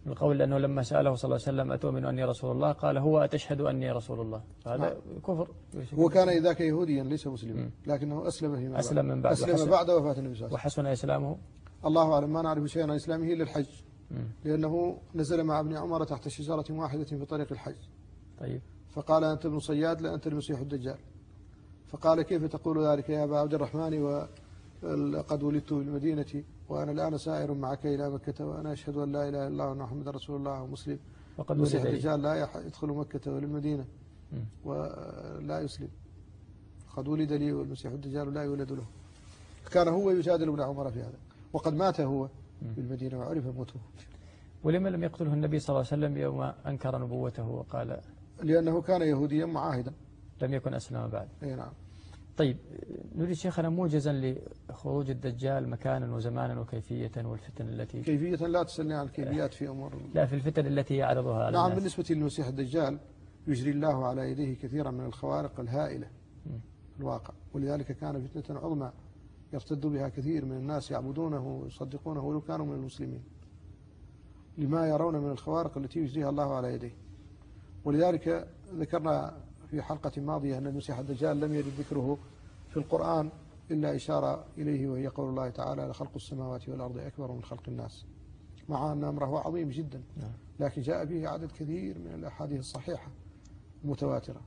القول لأنه لما سأله صلى الله عليه وسلم أتؤمن أني رسول الله قال هو أتشهد أني رسول الله، هذا كفر. هو كان ذاك يهوديا ليس مسلما، لكنه أسلم فيما أسلم من بعد، أسلم بعد وفاة النبي صلى الله عليه وسلم. وحسن إسلامه. الله أعلم، ما نعرف شيئا عن إسلامه إلا الحج، لأنه نزل مع ابن عمر تحت شجرة واحدة في طريق الحج. طيب. فقال أنت ابن صياد لا أنت المسيح الدجال. فقال كيف تقول ذلك يا أبا عبد الرحمن وقد ولدت بالمدينة وأنا الآن سائر معك إلى مكة وأنا أشهد أن لا إله إلا الله وأن محمد رسول الله ومسلم. وقد المسيح الدجال لا يدخل مكة ولا المدينة ولا يسلم. قد ولد لي والمسيح الدجال لا يولد له. كان هو يجادل ابن عمر في هذا، وقد مات هو بالمدينة وعرف موته. ولما لم يقتله النبي صلى الله عليه وسلم يوم أنكر نبوته وقال؟ لأنه كان يهوديا معاهدا، لم يكن أسلم بعد. أي نعم. طيب نريد شيخنا موجزا لخروج الدجال مكانا وزمانا وكيفية والفتن التي كيفية لا تسألني عن الكيفيات في أمور لا في الفتن التي يعرضها على نعم الناس. بالنسبة للمسيح الدجال يجري الله على يديه كثيرا من الخوارق الهائلة في الواقع، ولذلك كان فتنة عظمى يرتد بها كثير من الناس يعبدونه ويصدقونه ولو كانوا من المسلمين، لما يرون من الخوارق التي يجريها الله على يديه. ولذلك ذكرنا في حلقة ماضية أن المسيح الدجال لم يرد ذكره في القرآن إلا إشارة إليه، وهي قول الله تعالى لخلق السماوات والأرض أكبر من خلق الناس، مع أن أمره عظيم جدا، لكن جاء به عدد كثير من الأحاديث الصحيحة المتواترة.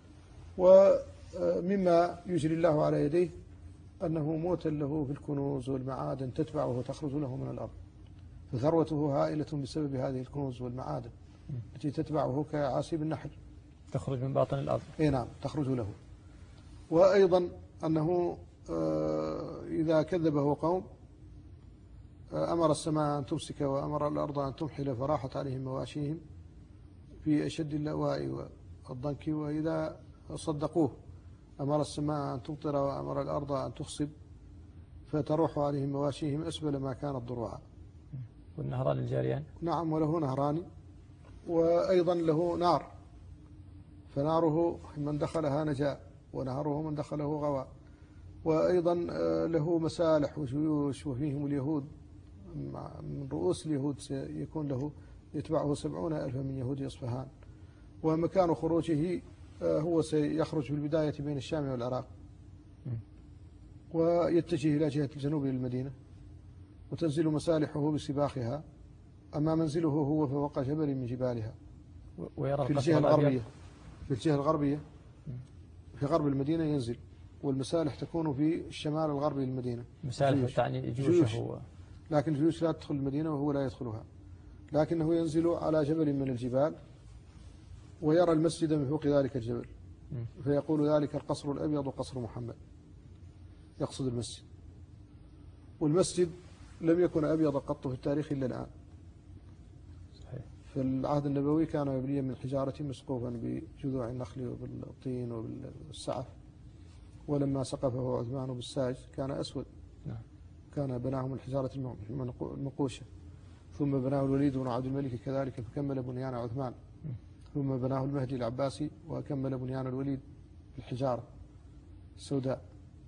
ومما يجري الله على يديه أنه موت له في الكنوز والمعادن تتبعه وتخرج له من الأرض، فثروته هائلة بسبب هذه الكنوز والمعادن التي تتبعه كعاصيب النحل، تخرج من باطن الأرض. اي نعم تخرج له. وأيضا أنه إذا كذبه قوم أمر السماء أن تمسك وأمر الأرض أن تمحل فراحت عليهم مواشيهم في أشد اللواء والضنك، وإذا صدقوه أمر السماء أن تمطر وأمر الأرض أن تخصب فتروح عليهم مواشيهم أسبل ما كانت ضروعا. والنهران الجاريان. نعم وله نهران، وأيضا له نار، فناره من دخلها نجا ونهره من دخله غوى. وأيضا له مسالح وجيوش وفيهم اليهود، من رؤوس اليهود سيكون له يتبعه 70,000 من يهود إصفهان. ومكان خروجه هو سيخرج في البداية بين الشام والعراق ويتجه إلى جهة الجنوب للمدينة، وتنزل مسالحه بسباخها. أما منزله هو فوق جبل من جبالها ويرى في الجهة الغربية، في الجهة الغربية في غرب المدينة ينزل، والمسالح تكون في الشمال الغربي للمدينة. مسالح تعني جيوش هو، لكن الجيوش لا تدخل المدينة وهو لا يدخلها، لكنه ينزل على جبل من الجبال ويرى المسجد من فوق ذلك الجبل، فيقول ذلك القصر الأبيض قصر محمد، يقصد المسجد. والمسجد لم يكن أبيض قط في التاريخ إلا الآن. في العهد النبوي كان مبنيا من حجارة مسقوفا بجذوع النخل وبالطين وبالسعف، ولما سقفه عثمان بالساج كان أسود، كان بناه من حجارة المنقوشة، ثم بناه الوليد بن عبد الملك كذلك فكمل بنيان عثمان، ثم بناه المهدي العباسي وكمل بنيان الوليد بالحجارة السوداء.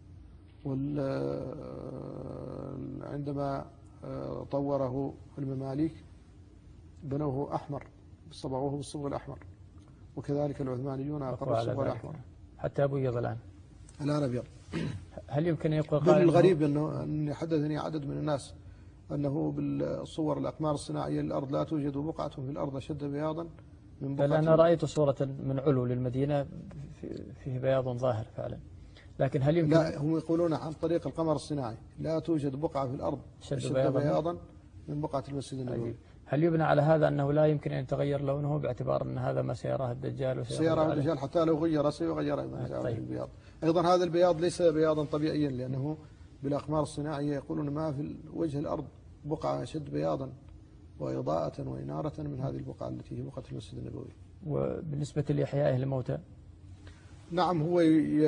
عندما طوره المماليك بنوه أحمر، صبغوه بالصبغ الأحمر، وكذلك العثمانيون أقروا الصبغ الأحمر حتى أبيض الآن أبيض. هل يمكن يقول من الغريب أن حدثني عدد من الناس أنه بالصور الأقمار الصناعية للأرض لا توجد بقعة في الأرض أشد بياضا من بقعة. بل أنا رأيت صورة من علو للمدينة فيه بياض ظاهر فعلا، لكن هل يمكن؟ لا، هم يقولون عن طريق القمر الصناعي لا توجد بقعة في الأرض أشد بياضا من بقعة المسجد النبوي. هل يبنى على هذا أنه لا يمكن أن يتغير لونه باعتبار أن هذا ما سيراه الدجال سيراه الدجال حتى لو غير سيغير البياض. أيضا هذا البياض ليس بياضا طبيعيا، لأنه بالأقمار الصناعية يقولون ما في وجه الأرض بقعة أشد بياضا وإضاءة وإنارة من هذه البقعة التي هي بقعة المسجد النبوي. وبالنسبة لإحيائه الموتى، نعم هو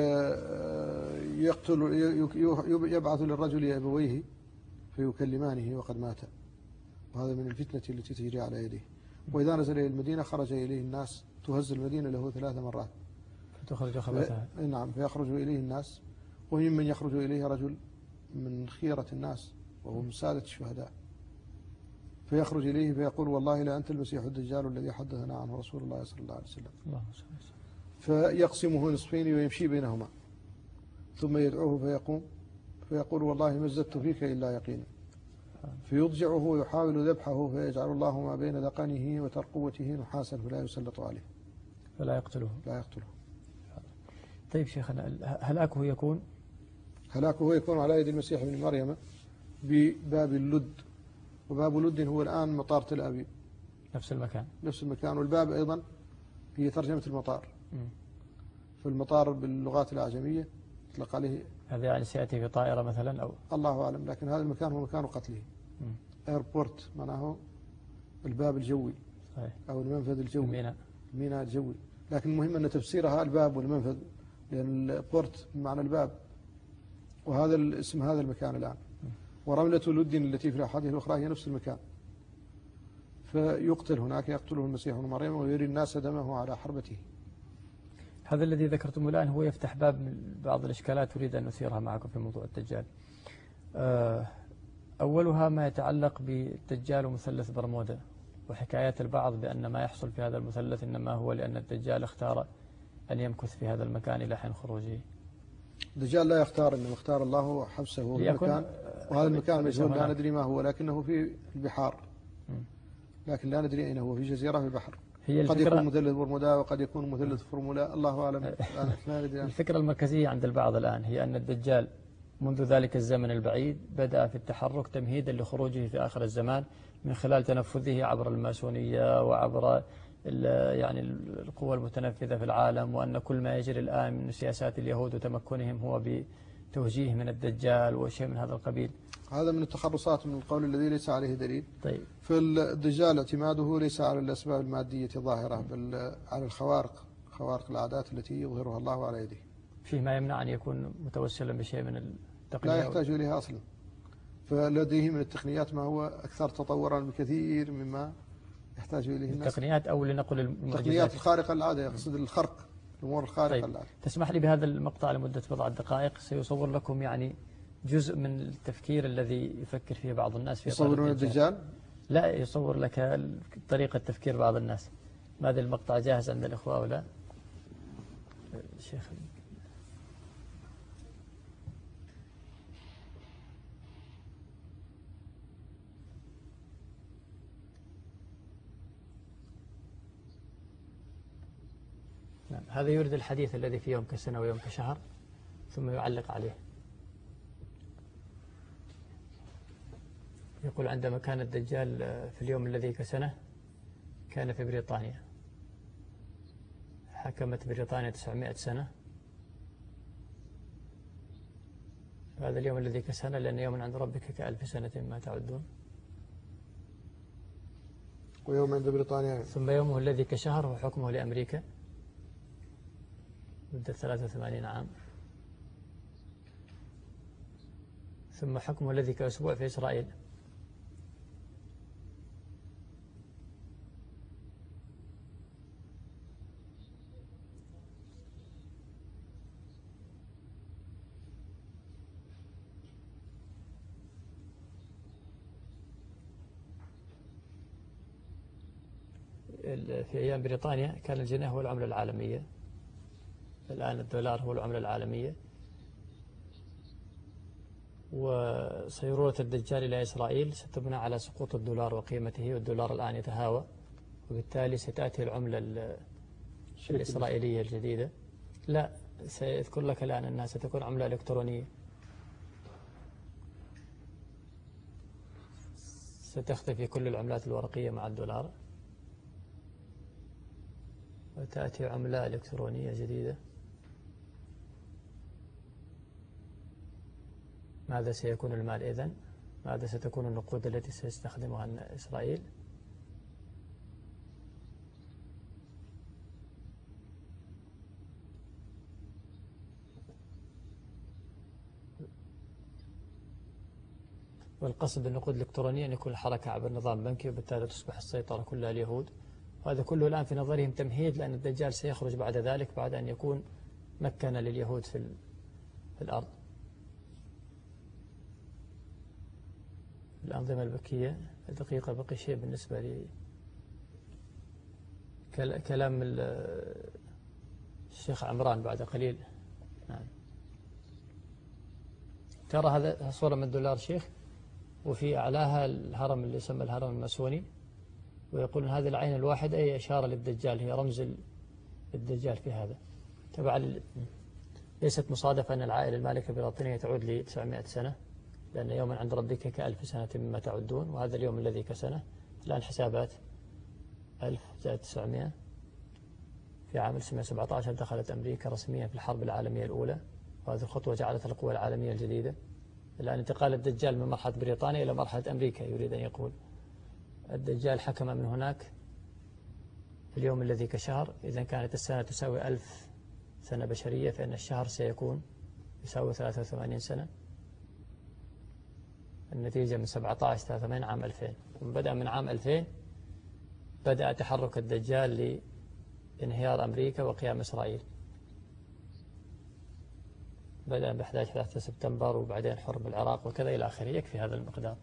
يبعث للرجل أبويه فيكلمانه وقد مات، وهذا من الفتنة التي تجري على يديه. وإذا نزل إلى المدينة خرج إليه الناس، تهز المدينة له 3 مرات فتخرج خبثها. نعم فيخرج إليه الناس، وممن يخرج إليه رجل من خيرة الناس وهو من سادة الشهداء، فيخرج إليه فيقول والله لا أنت المسيح الدجال الذي حدثنا عنه رسول الله صلى الله عليه وسلم. فيقسمه نصفين ويمشي بينهما، ثم يدعوه فيقوم فيقول والله ما ازددت فيك إلا يقينا، فيضجعه ويحاول ذبحه فيجعل الله ما بين ذقنه وترقوته نحاسا فلا يسلط عليه، فلا يقتله. لا يقتله. طيب شيخنا، هلاكه يكون على يد المسيح ابن مريم بباب اللد، وباب لد هو الآن مطار تل أبيب، نفس المكان، والباب أيضا هي ترجمة المطار. فالمطار باللغات الأعجمية يطلق عليه، هذا يعني سيأتي في طائرة مثلا أو الله أعلم، لكن هذا المكان هو مكان قتله. ايربورت معناه الباب الجوي، صحيح، أو المنفذ الجوي، الميناء الجوي. لكن المهم أن تفسيرها الباب والمنفذ، لأن البورت بمعنى الباب، وهذا الاسم هذا المكان الآن. ورملة لد التي في الأحاديث الأخرى هي نفس المكان. فيقتل هناك، يقتله المسيح ابن مريم ويري الناس دمه على حربته. هذا الذي ذكرتم الآن هو يفتح باب من بعض الإشكالات أريد أن نثيرها معكم في موضوع الدجال. أولها ما يتعلق بالدجال ومثلث برمودا، وحكايات البعض بأن ما يحصل في هذا المثلث إنما هو لأن الدجال اختار أن يمكث في هذا المكان إلى حين خروجه. الدجال لا يختار، إنما اختار الله حبسه في المكان، وهذا المكان مجهول لا ندري ما هو، لكنه في البحار، لكن لا ندري أين هو، في جزيرة في البحر. قد يكون مثلث برمودا وقد يكون مثلث فرمولا، الله أعلم. الفكرة المركزية عند البعض الآن هي أن الدجال منذ ذلك الزمن البعيد بدأ في التحرك تمهيدا لخروجه في آخر الزمان من خلال تنفذه عبر الماسونية وعبر يعني القوى المتنفذة في العالم، وأن كل ما يجري الآن من سياسات اليهود وتمكنهم هو بتوجيه من الدجال وشيء من هذا القبيل. هذا من التخرصات، من القول الذي ليس عليه دليل. طيب. فالدجال اعتماده ليس على الأسباب المادية الظاهرة، بل على خوارق العادات التي يظهرها الله على يده. فيه ما يمنع أن يكون متوسلا بشيء من التقنية؟ لا يحتاج إليها أصلا، فلديه من التقنيات ما هو أكثر تطورا بكثير مما يحتاج إليه الناس. التقنيات أو لنقل المعجزات، التقنيات الخارقة للعادة، يقصد الخرق، الأمور الخارقة طيب. للعادة. تسمح لي بهذا المقطع لمدة بضعة دقائق سيصور لكم يعني جزء من التفكير الذي يفكر فيه بعض الناس في يصورون الدجال؟ لا، يصور لك طريقة تفكير بعض الناس. ماذا المقطع جاهز عند الإخوة أو لا؟ شيخ نعم. هذا يورد الحديث الذي فيه يوم كسنة ويوم كشهر ثم يعلق عليه. يقول عندما كان الدجال في اليوم الذي كسنه كان في بريطانيا، حكمت بريطانيا 900 سنة. هذا اليوم الذي كسنه لأن يوم عند ربك كألف سنة ما تعدون. ويوم عند بريطانيا. ثم يومه الذي كشهر هو حكمه لأمريكا مدة 83 عام. ثم حكمه الذي كأسبوع في إسرائيل. في أيام بريطانيا كان الجنيه هو العملة العالمية، الآن الدولار هو العملة العالمية. وسيرورة الدجال إلى إسرائيل ستبنى على سقوط الدولار وقيمته، والدولار الآن يتهاوى، وبالتالي ستأتي العملة الإسرائيلية الجديدة. لا، سيذكر لك الآن أنها ستكون عملة إلكترونية ستختفي كل العملات الورقية مع الدولار، وتأتي عملة إلكترونية جديدة. ماذا سيكون المال إذن؟ ماذا ستكون النقود التي سيستخدمها إسرائيل؟ والقصد بالنقود الإلكترونية أن يكون الحركة عبر نظام بنكي، وبالتالي تصبح السيطرة كلها اليهود. وهذا كله الآن في نظرهم تمهيد، لأن الدجال سيخرج بعد ذلك بعد أن يكون مكن لليهود في الأرض. الأنظمة البكية. دقيقة بقي شيء بالنسبة لي كلام الشيخ عمران بعد قليل. نعم. ترى هذا صورة من دولار شيخ، وفي أعلاها الهرم اللي يسمى الهرم الماسوني، ويقول هذه العين الواحدة هي إشارة للدجال، هي رمز الدجال في هذا. طبعا ليست مصادفة أن العائلة المالكة البريطانية تعود ل 900 سنة، لأن يوما عند ربك كألف سنة مما تعدون، وهذا اليوم الذي كسنة. الآن حسابات 1000 زائد 900. في عام 1917 دخلت أمريكا رسميا في الحرب العالمية الأولى، وهذه الخطوة جعلت القوى العالمية الجديدة. الآن انتقال الدجال من مرحلة بريطانيا إلى مرحلة أمريكا، يريد أن يقول الدجال حكم من هناك في اليوم الذي كشهر. إذا كانت السنة تساوي 1000 سنة بشرية، فإن الشهر سيكون يساوي 83 سنة. النتيجة من 17-83 عام 2000. وبدأ من عام 2000 بدأ تحرك الدجال لانهيار أمريكا وقيام إسرائيل. بدأ ب 11 سبتمبر، وبعدين حرب العراق وكذا إلى آخره. يكفي هذا المقدار.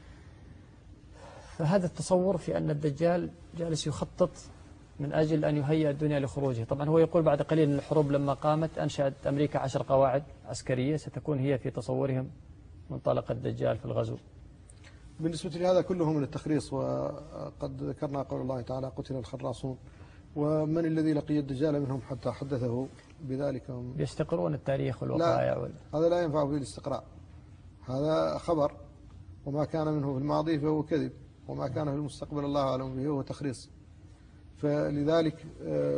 فهذا التصور في أن الدجال جالس يخطط من أجل أن يهيئ الدنيا لخروجه. طبعا هو يقول بعد قليل أن الحروب لما قامت أنشأت أمريكا 10 قواعد عسكرية ستكون هي في تصورهم منطلق الدجال في الغزو. بالنسبة لهذا كله من التخريص، وقد ذكرنا قول الله تعالى قتل الخراصون، ومن الذي لقي الدجال منهم حتى حدثه بذلك. يستقرون التاريخ والوقائع. لا، هذا لا ينفع في الاستقراء، هذا خبر، وما كان منه في الماضي فهو كذب، وما كان في المستقبل الله أعلم به هو تخريص. فلذلك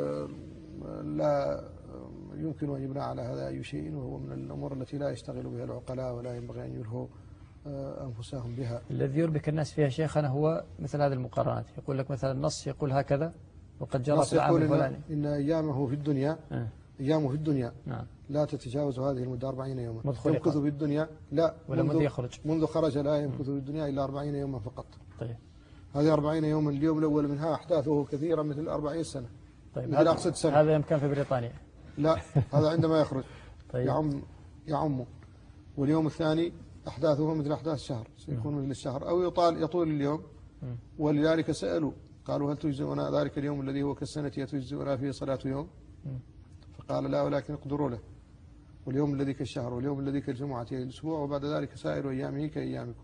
لا يمكن أن يبنى على هذا أي شيء، وهو من الأمور التي لا يشتغل بها العقلاء ولا ينبغي أن يلهوا أنفسهم بها. الذي يربك الناس فيها شيخنا هو مثل هذه المقارنات. يقول لك مثلا النص يقول هكذا وقد جرى في العام الفلاني. إن أيامه في الدنيا أيامه في الدنيا نعم. لا تتجاوز هذه المدة 40 يوما. يمكث في الدنيا لا ولم يخرج. منذ خرج لا يمكث في الدنيا إلا 40 يوما فقط. طيب. هذه 40 يوما، اليوم الأول منها أحداثه كثيرة مثل 40 سنة. طيب. هذا يمكن في بريطانيا. لا، هذا عندما يخرج. طيب. يعم. واليوم الثاني أحداثه مثل أحداث الشهر، سيكون مثل الشهر أو يطول اليوم. ولذلك سألوا قالوا هل تجزئنا ذلك اليوم الذي هو كالسنة تجزئنا فيه صلاة يوم؟ فقال لا، ولكن اقدروا له. واليوم الذي كالشهر، واليوم الذي كالجمعة الأسبوع، وبعد ذلك سائر أيامه كأيامكم.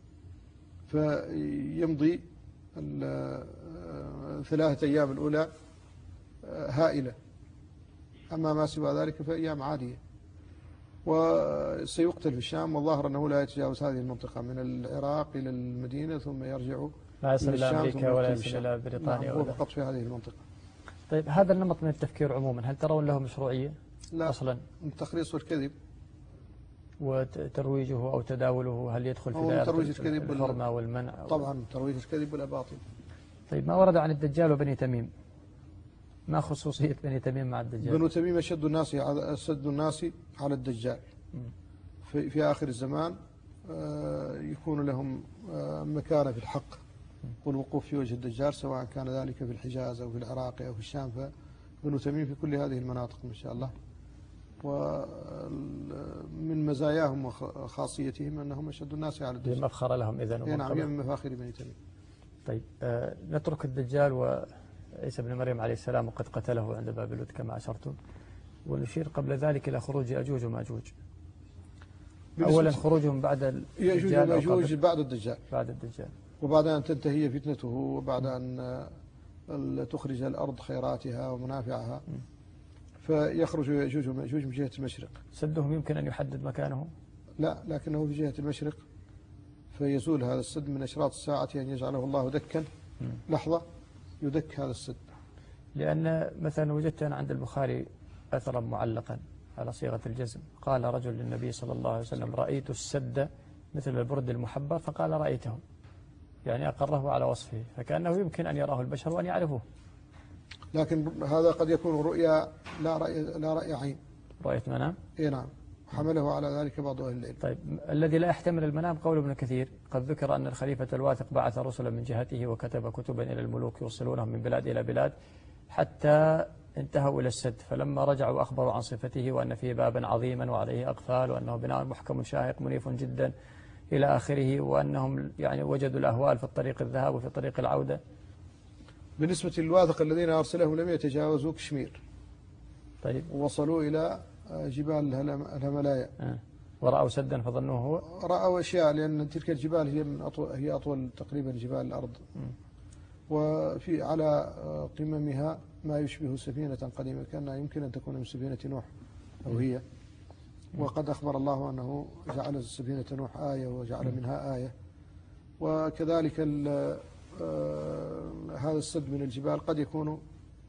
فيمضي 3 أيام الأولى هائلة، أما ما سوى ذلك فأيام عادية. وسيقتل في الشام، والظاهر أنه لا يتجاوز هذه المنطقة من العراق إلى المدينة، ثم يرجع لا يصل إلى أمريكا ولا يصل إلى بريطانيا. هو فقط في هذه المنطقة. طيب، هذا النمط من التفكير عموما هل ترون له مشروعية؟ لا أصلا التخريص والكذب وترويجه أو تداوله هل يدخل في دائرة الحرمة والمنع؟ طبعا ترويج الكذب والأباطيل. طيب، ما ورد عن الدجال وبني تميم، ما خصوصية بني تميم مع الدجال؟ بنو تميم أشد الناس على الدجال في آخر الزمان. يكون لهم مكانة في الحق والوقوف في وجه الدجال، سواء كان ذلك في الحجاز أو في العراق أو في الشام. فبنو تميم في كل هذه المناطق إن شاء الله. ومن مزاياهم وخاصيتهم أنهم أشد الناس على الدجال. مفخر لهم إذن. نعم، من مفاخر بني تميم. طيب، نترك الدجال وعيسى بن مريم عليه السلام وقد قتله عند باب لد كما أشرتم، ونشير قبل ذلك إلى خروج يأجوج وماجوج. أولا خروجهم بعد الدجال. يأجوج وماجوج بعد الدجال. وبعد أن تنتهي فتنته، وبعد أن تخرج الأرض خيراتها ومنافعها، فيخرج يأجوج وماجوج من جهة المشرق. سدهم يمكن أن يحدد مكانه؟ لا، لكنه في جهة المشرق، فيزول هذا السد من أشراط الساعة أن يجعله الله دكا. لحظة يدك هذا السد. لأن مثلا وجدت أنا عند البخاري أثرا معلقا على صيغة الجزم، قال رجل للنبي صلى الله عليه وسلم رأيت السد مثل البرد المحبر، فقال رأيته، يعني أقره على وصفه، فكأنه يمكن أن يراه البشر وأن يعرفوه. لكن هذا قد يكون رؤيا لا رأي عين، رؤية منام. نعم، حمله على ذلك بعض أهل العلم. طيب، الذي لا يحتمل المنام قول ابن كثير، قد ذكر أن الخليفة الواثق بعث رسلا من جهته وكتب كتبا إلى الملوك يوصلونهم من بلاد إلى بلاد حتى انتهوا إلى السد، فلما رجعوا أخبروا عن صفته وأن فيه بابا عظيما وعليه أقفال وأنه بناء محكم شاهق منيف جدا إلى آخره، وأنهم يعني وجدوا الأهوال في طريق الذهاب وفي طريق العودة. بالنسبة للواثق الذين أرسلهم لم يتجاوزوا كشمير. طيب. ووصلوا إلى جبال الهملايا. ورأوا سدا فظنوه هو. رأوا أشياء، لأن تلك الجبال هي أطول تقريبا جبال الأرض. وفي على قممها ما يشبه سفينة قديمة، كأنها يمكن أن تكون من سفينة نوح أو هي. وقد أخبر الله أنه جعل سفينة نوح آية وجعل منها آية. وكذلك هذا السد من الجبال قد يكون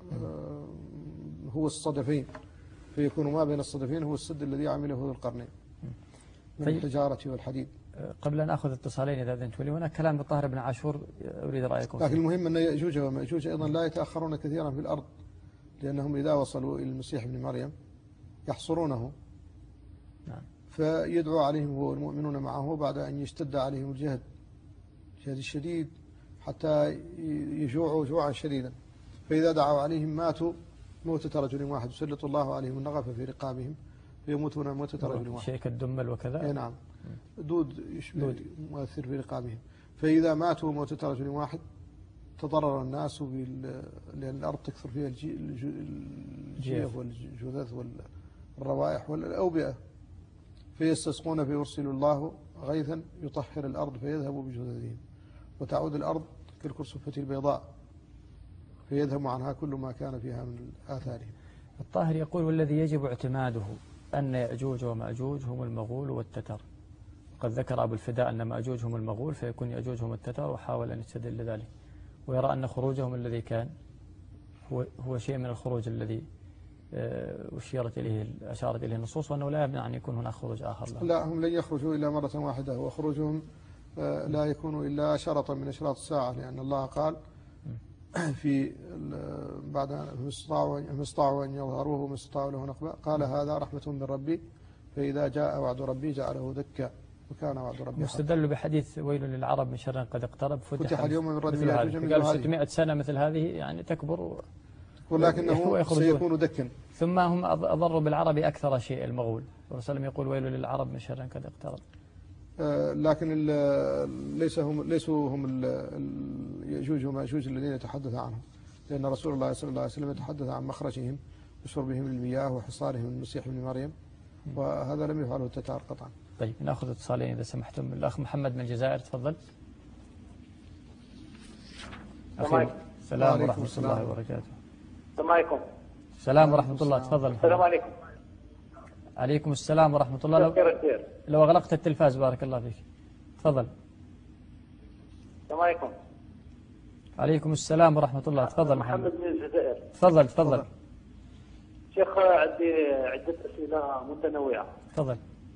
هو الصدفين، فيكون ما بين الصدفين هو السد الذي عمله ذو القرنين من الحجارة والحديد. قبل أن أخذ اتصالين إذا أذنت لي، هناك كلام للطاهر بن عاشور أريد رأيكم. لكن المهم أن يأجوج ومأجوج أيضا لا يتأخرون كثيرا في الأرض، لأنهم إذا وصلوا إلى المسيح ابن مريم يحصرونه. نعم. فيدعو عليهم هو والمؤمنون معه بعد أن يشتد عليهم الجهد الشديد حتى يجوعوا جوعا شديدا، فإذا دعوا عليهم ماتوا موتة رجل واحد، يسلط الله عليهم النغف في رقابهم فيموتون موتة رجل واحد. شيء كالدمل وكذا. اي نعم، دود مؤثر في رقابهم. فإذا ماتوا موتة رجل واحد تضرر الناس لأن الأرض تكثر فيها الجيف والجثث والروائح والأوبئة، فيستسقون فيرسل الله غيثا يطهر الأرض فيذهب بجثثهم، وتعود الأرض كالكرسفة البيضاء فيذهب عنها كل ما كان فيها من آثارهم. الطاهر يقول: والذي يجب اعتماده أن يأجوج ومأجوج هم المغول والتتر. قد ذكر أبو الفداء أن مأجوج هم المغول فيكون يأجوج هم التتر، وحاول أن يستدل ذلك، ويرى أن خروجهم الذي كان هو شيء من الخروج الذي أشارت إليه النصوص، وأنه لا يمنع أن يكون هناك خروج آخر. لا، هم لن يخرجوا إلا مرة واحدة، وخروجهم لا يكون إلا شرطا من أشراط الساعة، لأن الله قال في بعد هم استطاعوا أن يظهروه وما استطاعوا له نقبا، قال هذا رحمة من ربي فإذا جاء وعد ربي جعله دكا وكان وعد ربي. مستدل بحديث ويل للعرب من شر قد اقترب فتح اليوم من رد قال 600 سنة مثل هذه يعني تكبر، ولكنه سيكون دكا. ثم هم أضروا بالعرب أكثر شيء المغول، والرسول يقول ويل للعرب من شر قد اقترب. لكن ليسوا هم يأجوج ومأجوج الذين يتحدث عنهم، لأن رسول الله صلى الله عليه وسلم يتحدث عن مخرجهم وشربهم المياه وحصارهم المسيح ابن مريم، وهذا لم يفعله التتار قطعا. طيب نأخذ اتصالين إذا سمحتم. الأخ محمد من الجزائر تفضل. السلام ورحمة الله وبركاته. السلام عليكم. السلام ورحمة الله، تفضل. السلام عليكم. عليكم السلام ورحمة الله. لو أغلقت التلفاز بارك الله فيك. تفضل. السلام عليكم. عليكم السلام ورحمة الله، تفضل محمد من الجزائر. تفضل. شيخ عندي عدة أسئلة متنوعة. تفضل.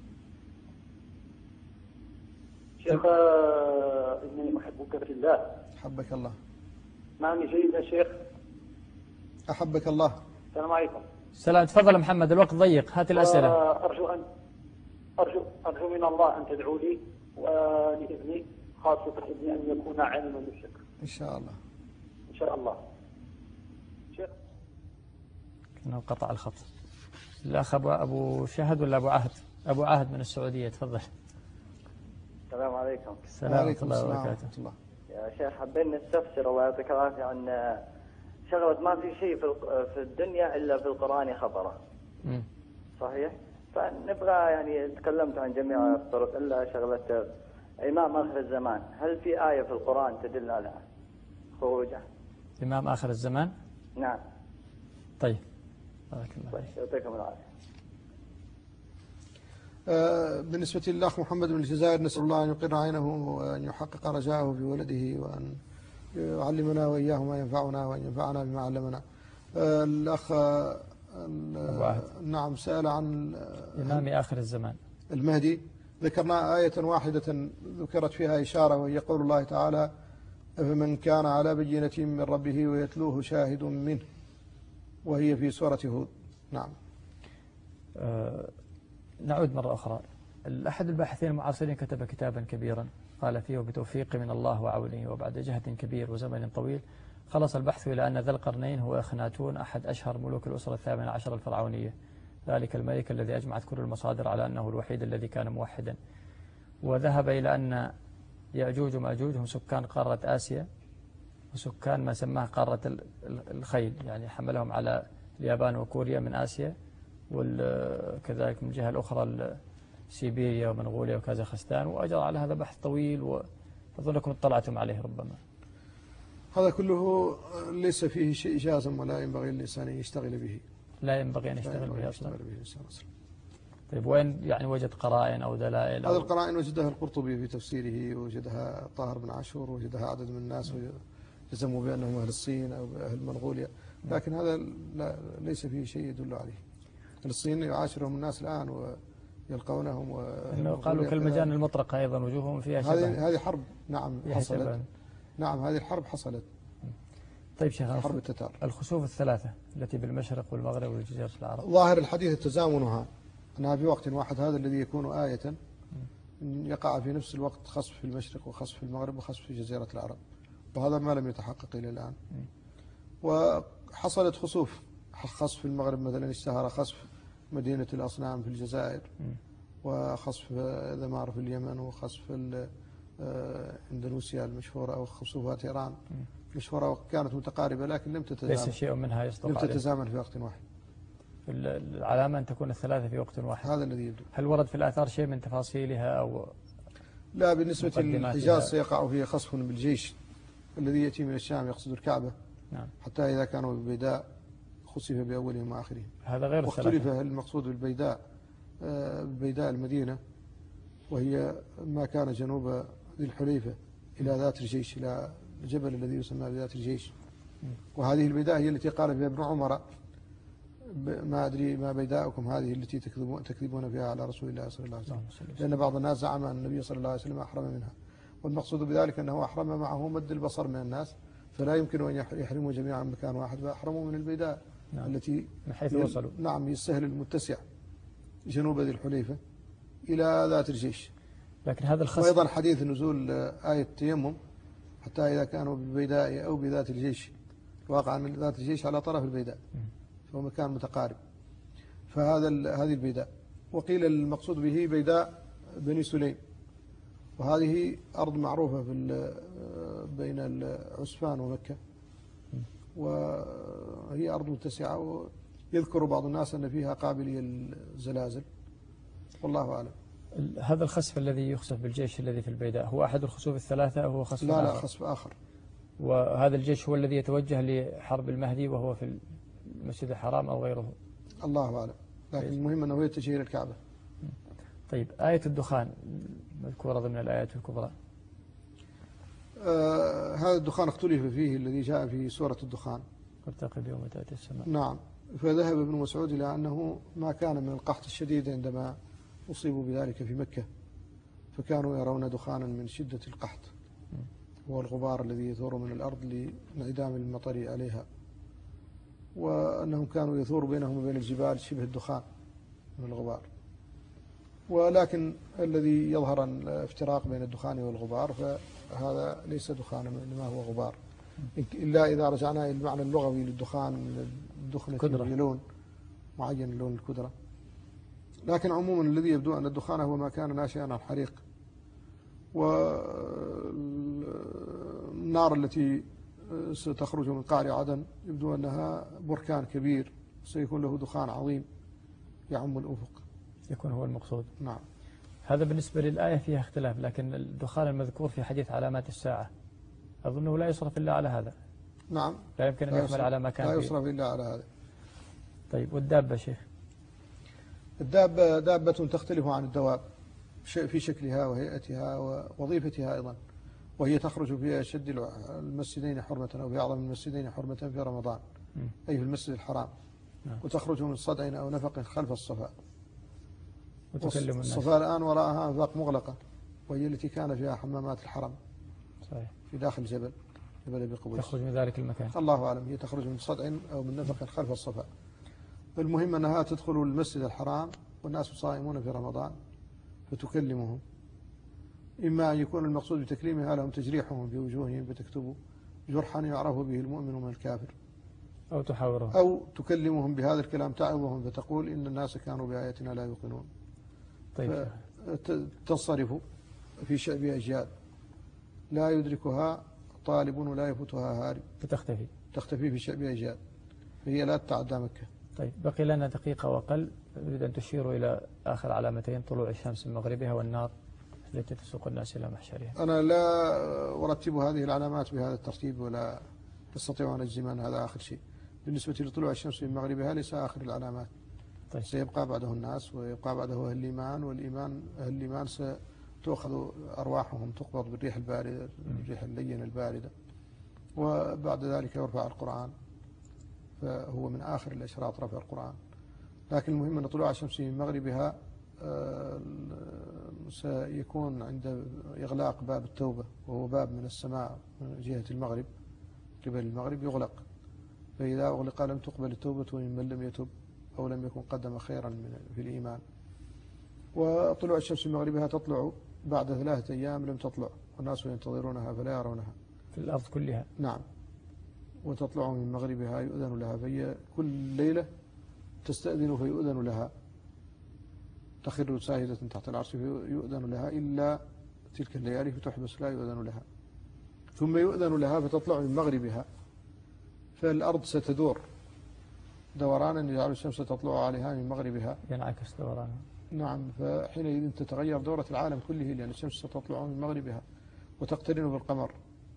شيخ إنني أحبك في الله. أحبك الله. معني جيد يا شيخ. أحبك الله. السلام عليكم. السلام. تفضل محمد، الوقت ضيق، هات الأسئلة. أرجو من الله أن تدعو لي ولابني، خاصة ابني أن يكون عالما بالشكر. إن شاء الله. إن شاء الله. شيخ. كأنه قطع الخط. الأخ أبو شهد ولا أبو عهد؟ أبو عهد من السعودية، تفضل. السلام عليكم. السلام ورحمة الله وبركاته. يا شيخ حابين نستفسر ويعطيك العافية عن شغلة ما في شيء في الدنيا إلا في القرآن خبره. صحيح؟ فنبغى يعني تكلمت عن جميع الطرق إلا شغلة إمام آخر الزمان، هل في آية في القرآن تدل على خروجه؟ إمام آخر الزمان؟ نعم. طيب بارك الله فيك. يعطيكم العافية. بالنسبة للأخ محمد من الجزائر، نسأل الله أن يقر عينه وأن يحقق رجاءه في ولده، وأن يعلمنا وإياه ما ينفعنا وأن ينفعنا بما علمنا. الأخ نعم سأل عن إمام آخر الزمان المهدي. ذكرنا آية واحدة ذكرت فيها إشارة، وهي قول الله تعالى: فمن كان على بينة من ربه ويتلوه شاهد منه، وهي في سورة هود. نعم. نعود مرة أخرى. أحد الباحثين المعاصرين كتب كتابا كبيرا قال فيه: بتوفيق من الله وعونه وبعد جهد كبير وزمن طويل خلص البحث إلى أن ذا القرنين هو أخناتون، أحد أشهر ملوك الأسرة 18 الفرعونية، ذلك الملك الذي أجمعت كل المصادر على أنه الوحيد الذي كان موحدا، وذهب إلى أن يأجوج ومأجوج هم سكان قارة آسيا، وسكان ما سماه قارة الخيل، يعني حملهم على اليابان وكوريا من آسيا، وكذلك من الجهة الأخرى سيبيريا ومنغوليا وكازاخستان، وأجرى على هذا بحث طويل وأظنكم اطلعتم عليه ربما. هذا كله ليس فيه شيء جازم ولا ينبغي الإنسان أن يشتغل به. لا ينبغي أن يشتغل به أصلا. طيب وين يعني وجد قرائن أو دلائل؟ هذه القرائن وجدها القرطبي في تفسيره، وجدها طاهر بن عاشور، وجدها عدد من الناس يزعموا بأنهم أهل الصين أو أهل منغوليا، لكن هذا ليس فيه شيء يدل عليه. الصين يعاشرهم الناس الآن ويلقونهم، إنه قالوا كالمجان المطرقة أيضا وجوههم فيها شبه. هذه حرب نعم حصلت. نعم هذه الحرب حصلت. طيب شيخ، حرب التتار. الخسوف الثلاثة التي بالمشرق والمغرب والجزيرة العرب، ظاهر الحديث تزامنها أنها في وقت واحد، هذا الذي يكون آية يقع في نفس الوقت خسف في المشرق وخسف في المغرب وخسف في جزيرة العرب، وهذا ما لم يتحقق إلى الآن. وحصلت خسف في المغرب مثلا، اشتهر خسف مدينة الأصنام في الجزائر، وخسف ذمار في اليمن، وخسف اندونيسيا المشهورة، أو خسوفات إيران مشهورة وكانت متقاربة لكن لم تتزامن، ليس شيء منها يصدق عليه، لم تتزامن في وقت واحد. العلامة أن تكون الثلاثة في وقت واحد، هذا الذي يبدو. هل ورد في الآثار شيء من تفاصيلها أو؟ لا، بالنسبة للحجاز سيقع فيه خسف بالجيش الذي يأتي من الشام يقصد الكعبة. نعم. حتى إذا كانوا بالبيداء خسف بأولهم وآخرهم. هذا غير الثلاثة. واختلف هل المقصود بالبيداء المدينة، وهي ما كان جنوب ذي الحليفة إلى ذات الجيش، إلى الجبل الذي يسمى بذات الجيش. وهذه البيداء هي التي قال فيها ابن عمر: ما أدري ما بيداؤكم هذه التي تكذبون فيها على رسول الله صلى الله عليه وسلم، لأن بعض الناس زعم أن النبي صلى الله عليه وسلم أحرم منها، والمقصود بذلك أنه أحرم معه مد البصر من الناس، فلا يمكن أن يحرموا جميعا مكان واحد، فأحرموا من البيداء. نعم. التي من حيث وصلوا. نعم، السهل المتسع جنوب ذي الحليفة إلى ذات الجيش. لكن هذا الخسف، وأيضا حديث نزول آية التيمم: حتى إذا كانوا بالبيداء أو بذات الجيش، واقع من ذات الجيش على طرف البيداء، فهو مكان متقارب. هذه البيداء. وقيل المقصود به بيداء بني سليم، وهذه أرض معروفة بين عسفان ومكة، وهي أرض متسعة، ويذكر بعض الناس أن فيها قابلية للزلازل، والله أعلم. هذا الخسف الذي يخسف بالجيش الذي في البيداء هو أحد الخسوف الثلاثة أو هو خسف آخر؟ لا، خسف آخر. وهذا الجيش هو الذي يتوجه لحرب المهدي وهو في المسجد الحرام أو غيره؟ الله أعلم، لكن المهم أنه يتجه إلى الكعبة. طيب آية الدخان مذكورة ضمن الآيات الكبرى. هذا الدخان اختلف فيه، الذي جاء في سورة الدخان: ارتقب يوم تأتي السماء. نعم. فذهب ابن مسعود إلى أنه ما كان من القحط الشديد عندما أصيبوا بذلك في مكة، فكانوا يرون دخانا من شدة القحط، هو الغبار الذي يثور من الأرض لانعدام المطر عليها، وأنهم كانوا يثور بينهم وبين الجبال شبه الدخان من الغبار. ولكن الذي يظهر الافتراق بين الدخان والغبار، فهذا ليس دخانا إنما هو غبار، إلا إذا رجعنا إلى المعنى اللغوي للدخان من الدخنة بلون معين، لون الكدرة. لكن عموما الذي يبدو أن الدخان هو ما كان ناشئا عن الحريق، والنار التي ستخرج من قعر عدن يبدو أنها بركان كبير سيكون له دخان عظيم يعم الأفق، يكون هو المقصود. نعم. هذا بالنسبة للآية فيها اختلاف، لكن الدخان المذكور في حديث علامات الساعة أظنه لا يصرف إلا على هذا. نعم، لا يمكن أن يحمل على ما كان لا يصرف إلا على هذا. طيب والدابة شيخ؟ الدابة دابة تختلف عن الدواب في شكلها وهيئتها ووظيفتها أيضا، وهي تخرج في أشد المسجدين حرمة أو في أعظم المسجدين حرمة في رمضان، أي في المسجد الحرام. وتخرج من صدع أو نفق خلف الصفا. وتكلم الناس. الصفا الآن وراءها أنفاق مغلقة، وهي التي كان فيها حمامات الحرم. صحيح. في داخل جبل أبي قبيس. تخرج من ذلك المكان. الله أعلم، هي تخرج من صدع أو من نفق خلف الصفا. المهم أنها تدخل المسجد الحرام والناس صائمون في رمضان فتكلمهم، إما أن يكون المقصود بتكليمها لهم تجريحهم في وجوههم فتكتب جرحا يعرف به المؤمن من الكافر، أو تحاورهم، أو تكلمهم بهذا الكلام تعظهم فتقول إن الناس كانوا بآياتنا لا يوقنون. طيب. تنصرف في شعب أجيال لا يدركها طالب ولا يفوتها هارب، تختفي في شعب أجيال، فهي لا تتعدى مكة. طيب بقي لنا دقيقة وأقل، أريد أن تشيروا إلى آخر علامتين، طلوع الشمس من مغربها والنار التي تسوق الناس إلى محشرها. أنا لا أرتب هذه العلامات بهذا الترتيب ولا أستطيع أن أجزم أن هذا آخر شيء. بالنسبة لطلوع الشمس من مغربها ليس آخر العلامات. طيب. سيبقى بعده الناس ويبقى بعده أهل الإيمان، والإيمان أهل الإيمان ستؤخذ أرواحهم تقبض بالريح الباردة، بالريح اللينة الباردة، وبعد ذلك يرفع القرآن، فهو من آخر الأشراط رفع القرآن. لكن المهم أن طلوع الشمس من مغربها سيكون عند إغلاق باب التوبة، وهو باب من السماء من جهة المغرب، قبل المغرب يغلق، فإذا أغلق لم تقبل التوبة ممن لم يتب أو لم يكن قدم خيرا في الإيمان. وطلوع الشمس من مغربها تطلع بعد 3 أيام لم تطلع والناس ينتظرونها فلا يرونها في الأرض كلها. نعم. وتطلع من مغربها يؤذن لها، فهي كل ليلة تستأذن فيؤذن لها، تخر ساجدة تحت العرش فيؤذن لها، إلا تلك الليالي فتحبس لا يؤذن لها، ثم يؤذن لها فتطلع من مغربها، فالأرض ستدور دورانا يجعل الشمس تطلع عليها من مغربها، ينعكس دورانا. نعم. فحينئذ تتغير دورة العالم كله، لأن الشمس ستطلع من مغربها وتقترن بالقمر.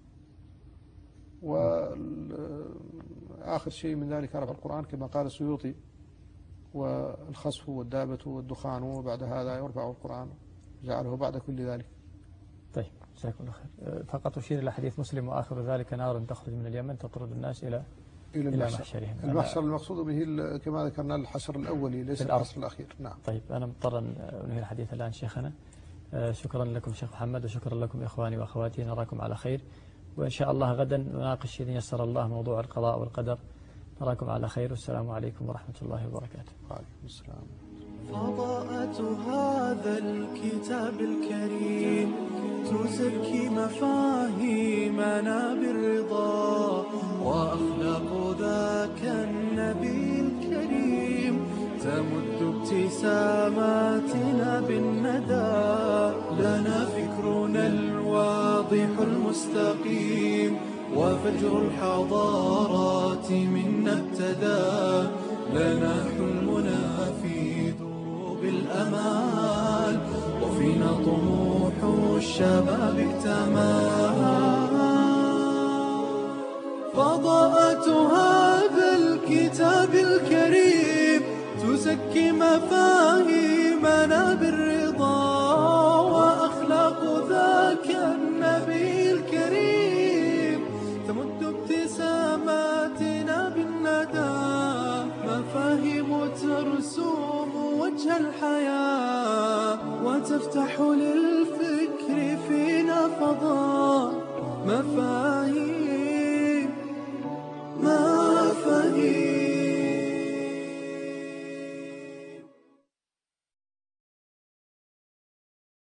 وآخر شيء من ذلك رفع القرآن كما قال السيوطي، والخسف والدابة والدخان، وبعد هذا يرفع القرآن جعله بعد كل ذلك. طيب جزاكم الله خير. فقط أشير إلى حديث مسلم وآخر ذلك نار تخرج من اليمن تطرد الناس إلى محشرهم. المحشر المقصود به كما ذكرنا الحشر الأولي ليس الحشر الأخير. نعم. طيب أنا مضطر أن أنهي الحديث الآن شيخنا. شكرا لكم شيخ محمد، وشكرا لكم إخواني وأخواتي، نراكم على خير، وإن شاء الله غدا نناقش إذا يسر الله موضوع القضاء والقدر. نراكم على خير، والسلام عليكم ورحمة الله وبركاته. وعليكم السلام. فضاءة هذا الكتاب الكريم تزكي مفاهيمنا بالرضا، وأخلاق ذاك النبي الكريم تمد ابتساماتنا بالندى. لنا فكرنا الواضح المستقيم، وفجر الحضارات منا ابتدى. لنا حلمنا في دروب الأمال، وفينا طموح الشباب اكتمل. فضاءة هذا الكتاب الكريم تزكي مفاهيمنا بالرضا، وأخلاق ذاك النبي الكريم تمد ابتساماتنا بالندى. مفاهيم ترسوم وجه الحياة، وتفتح للفكر فينا فضاء.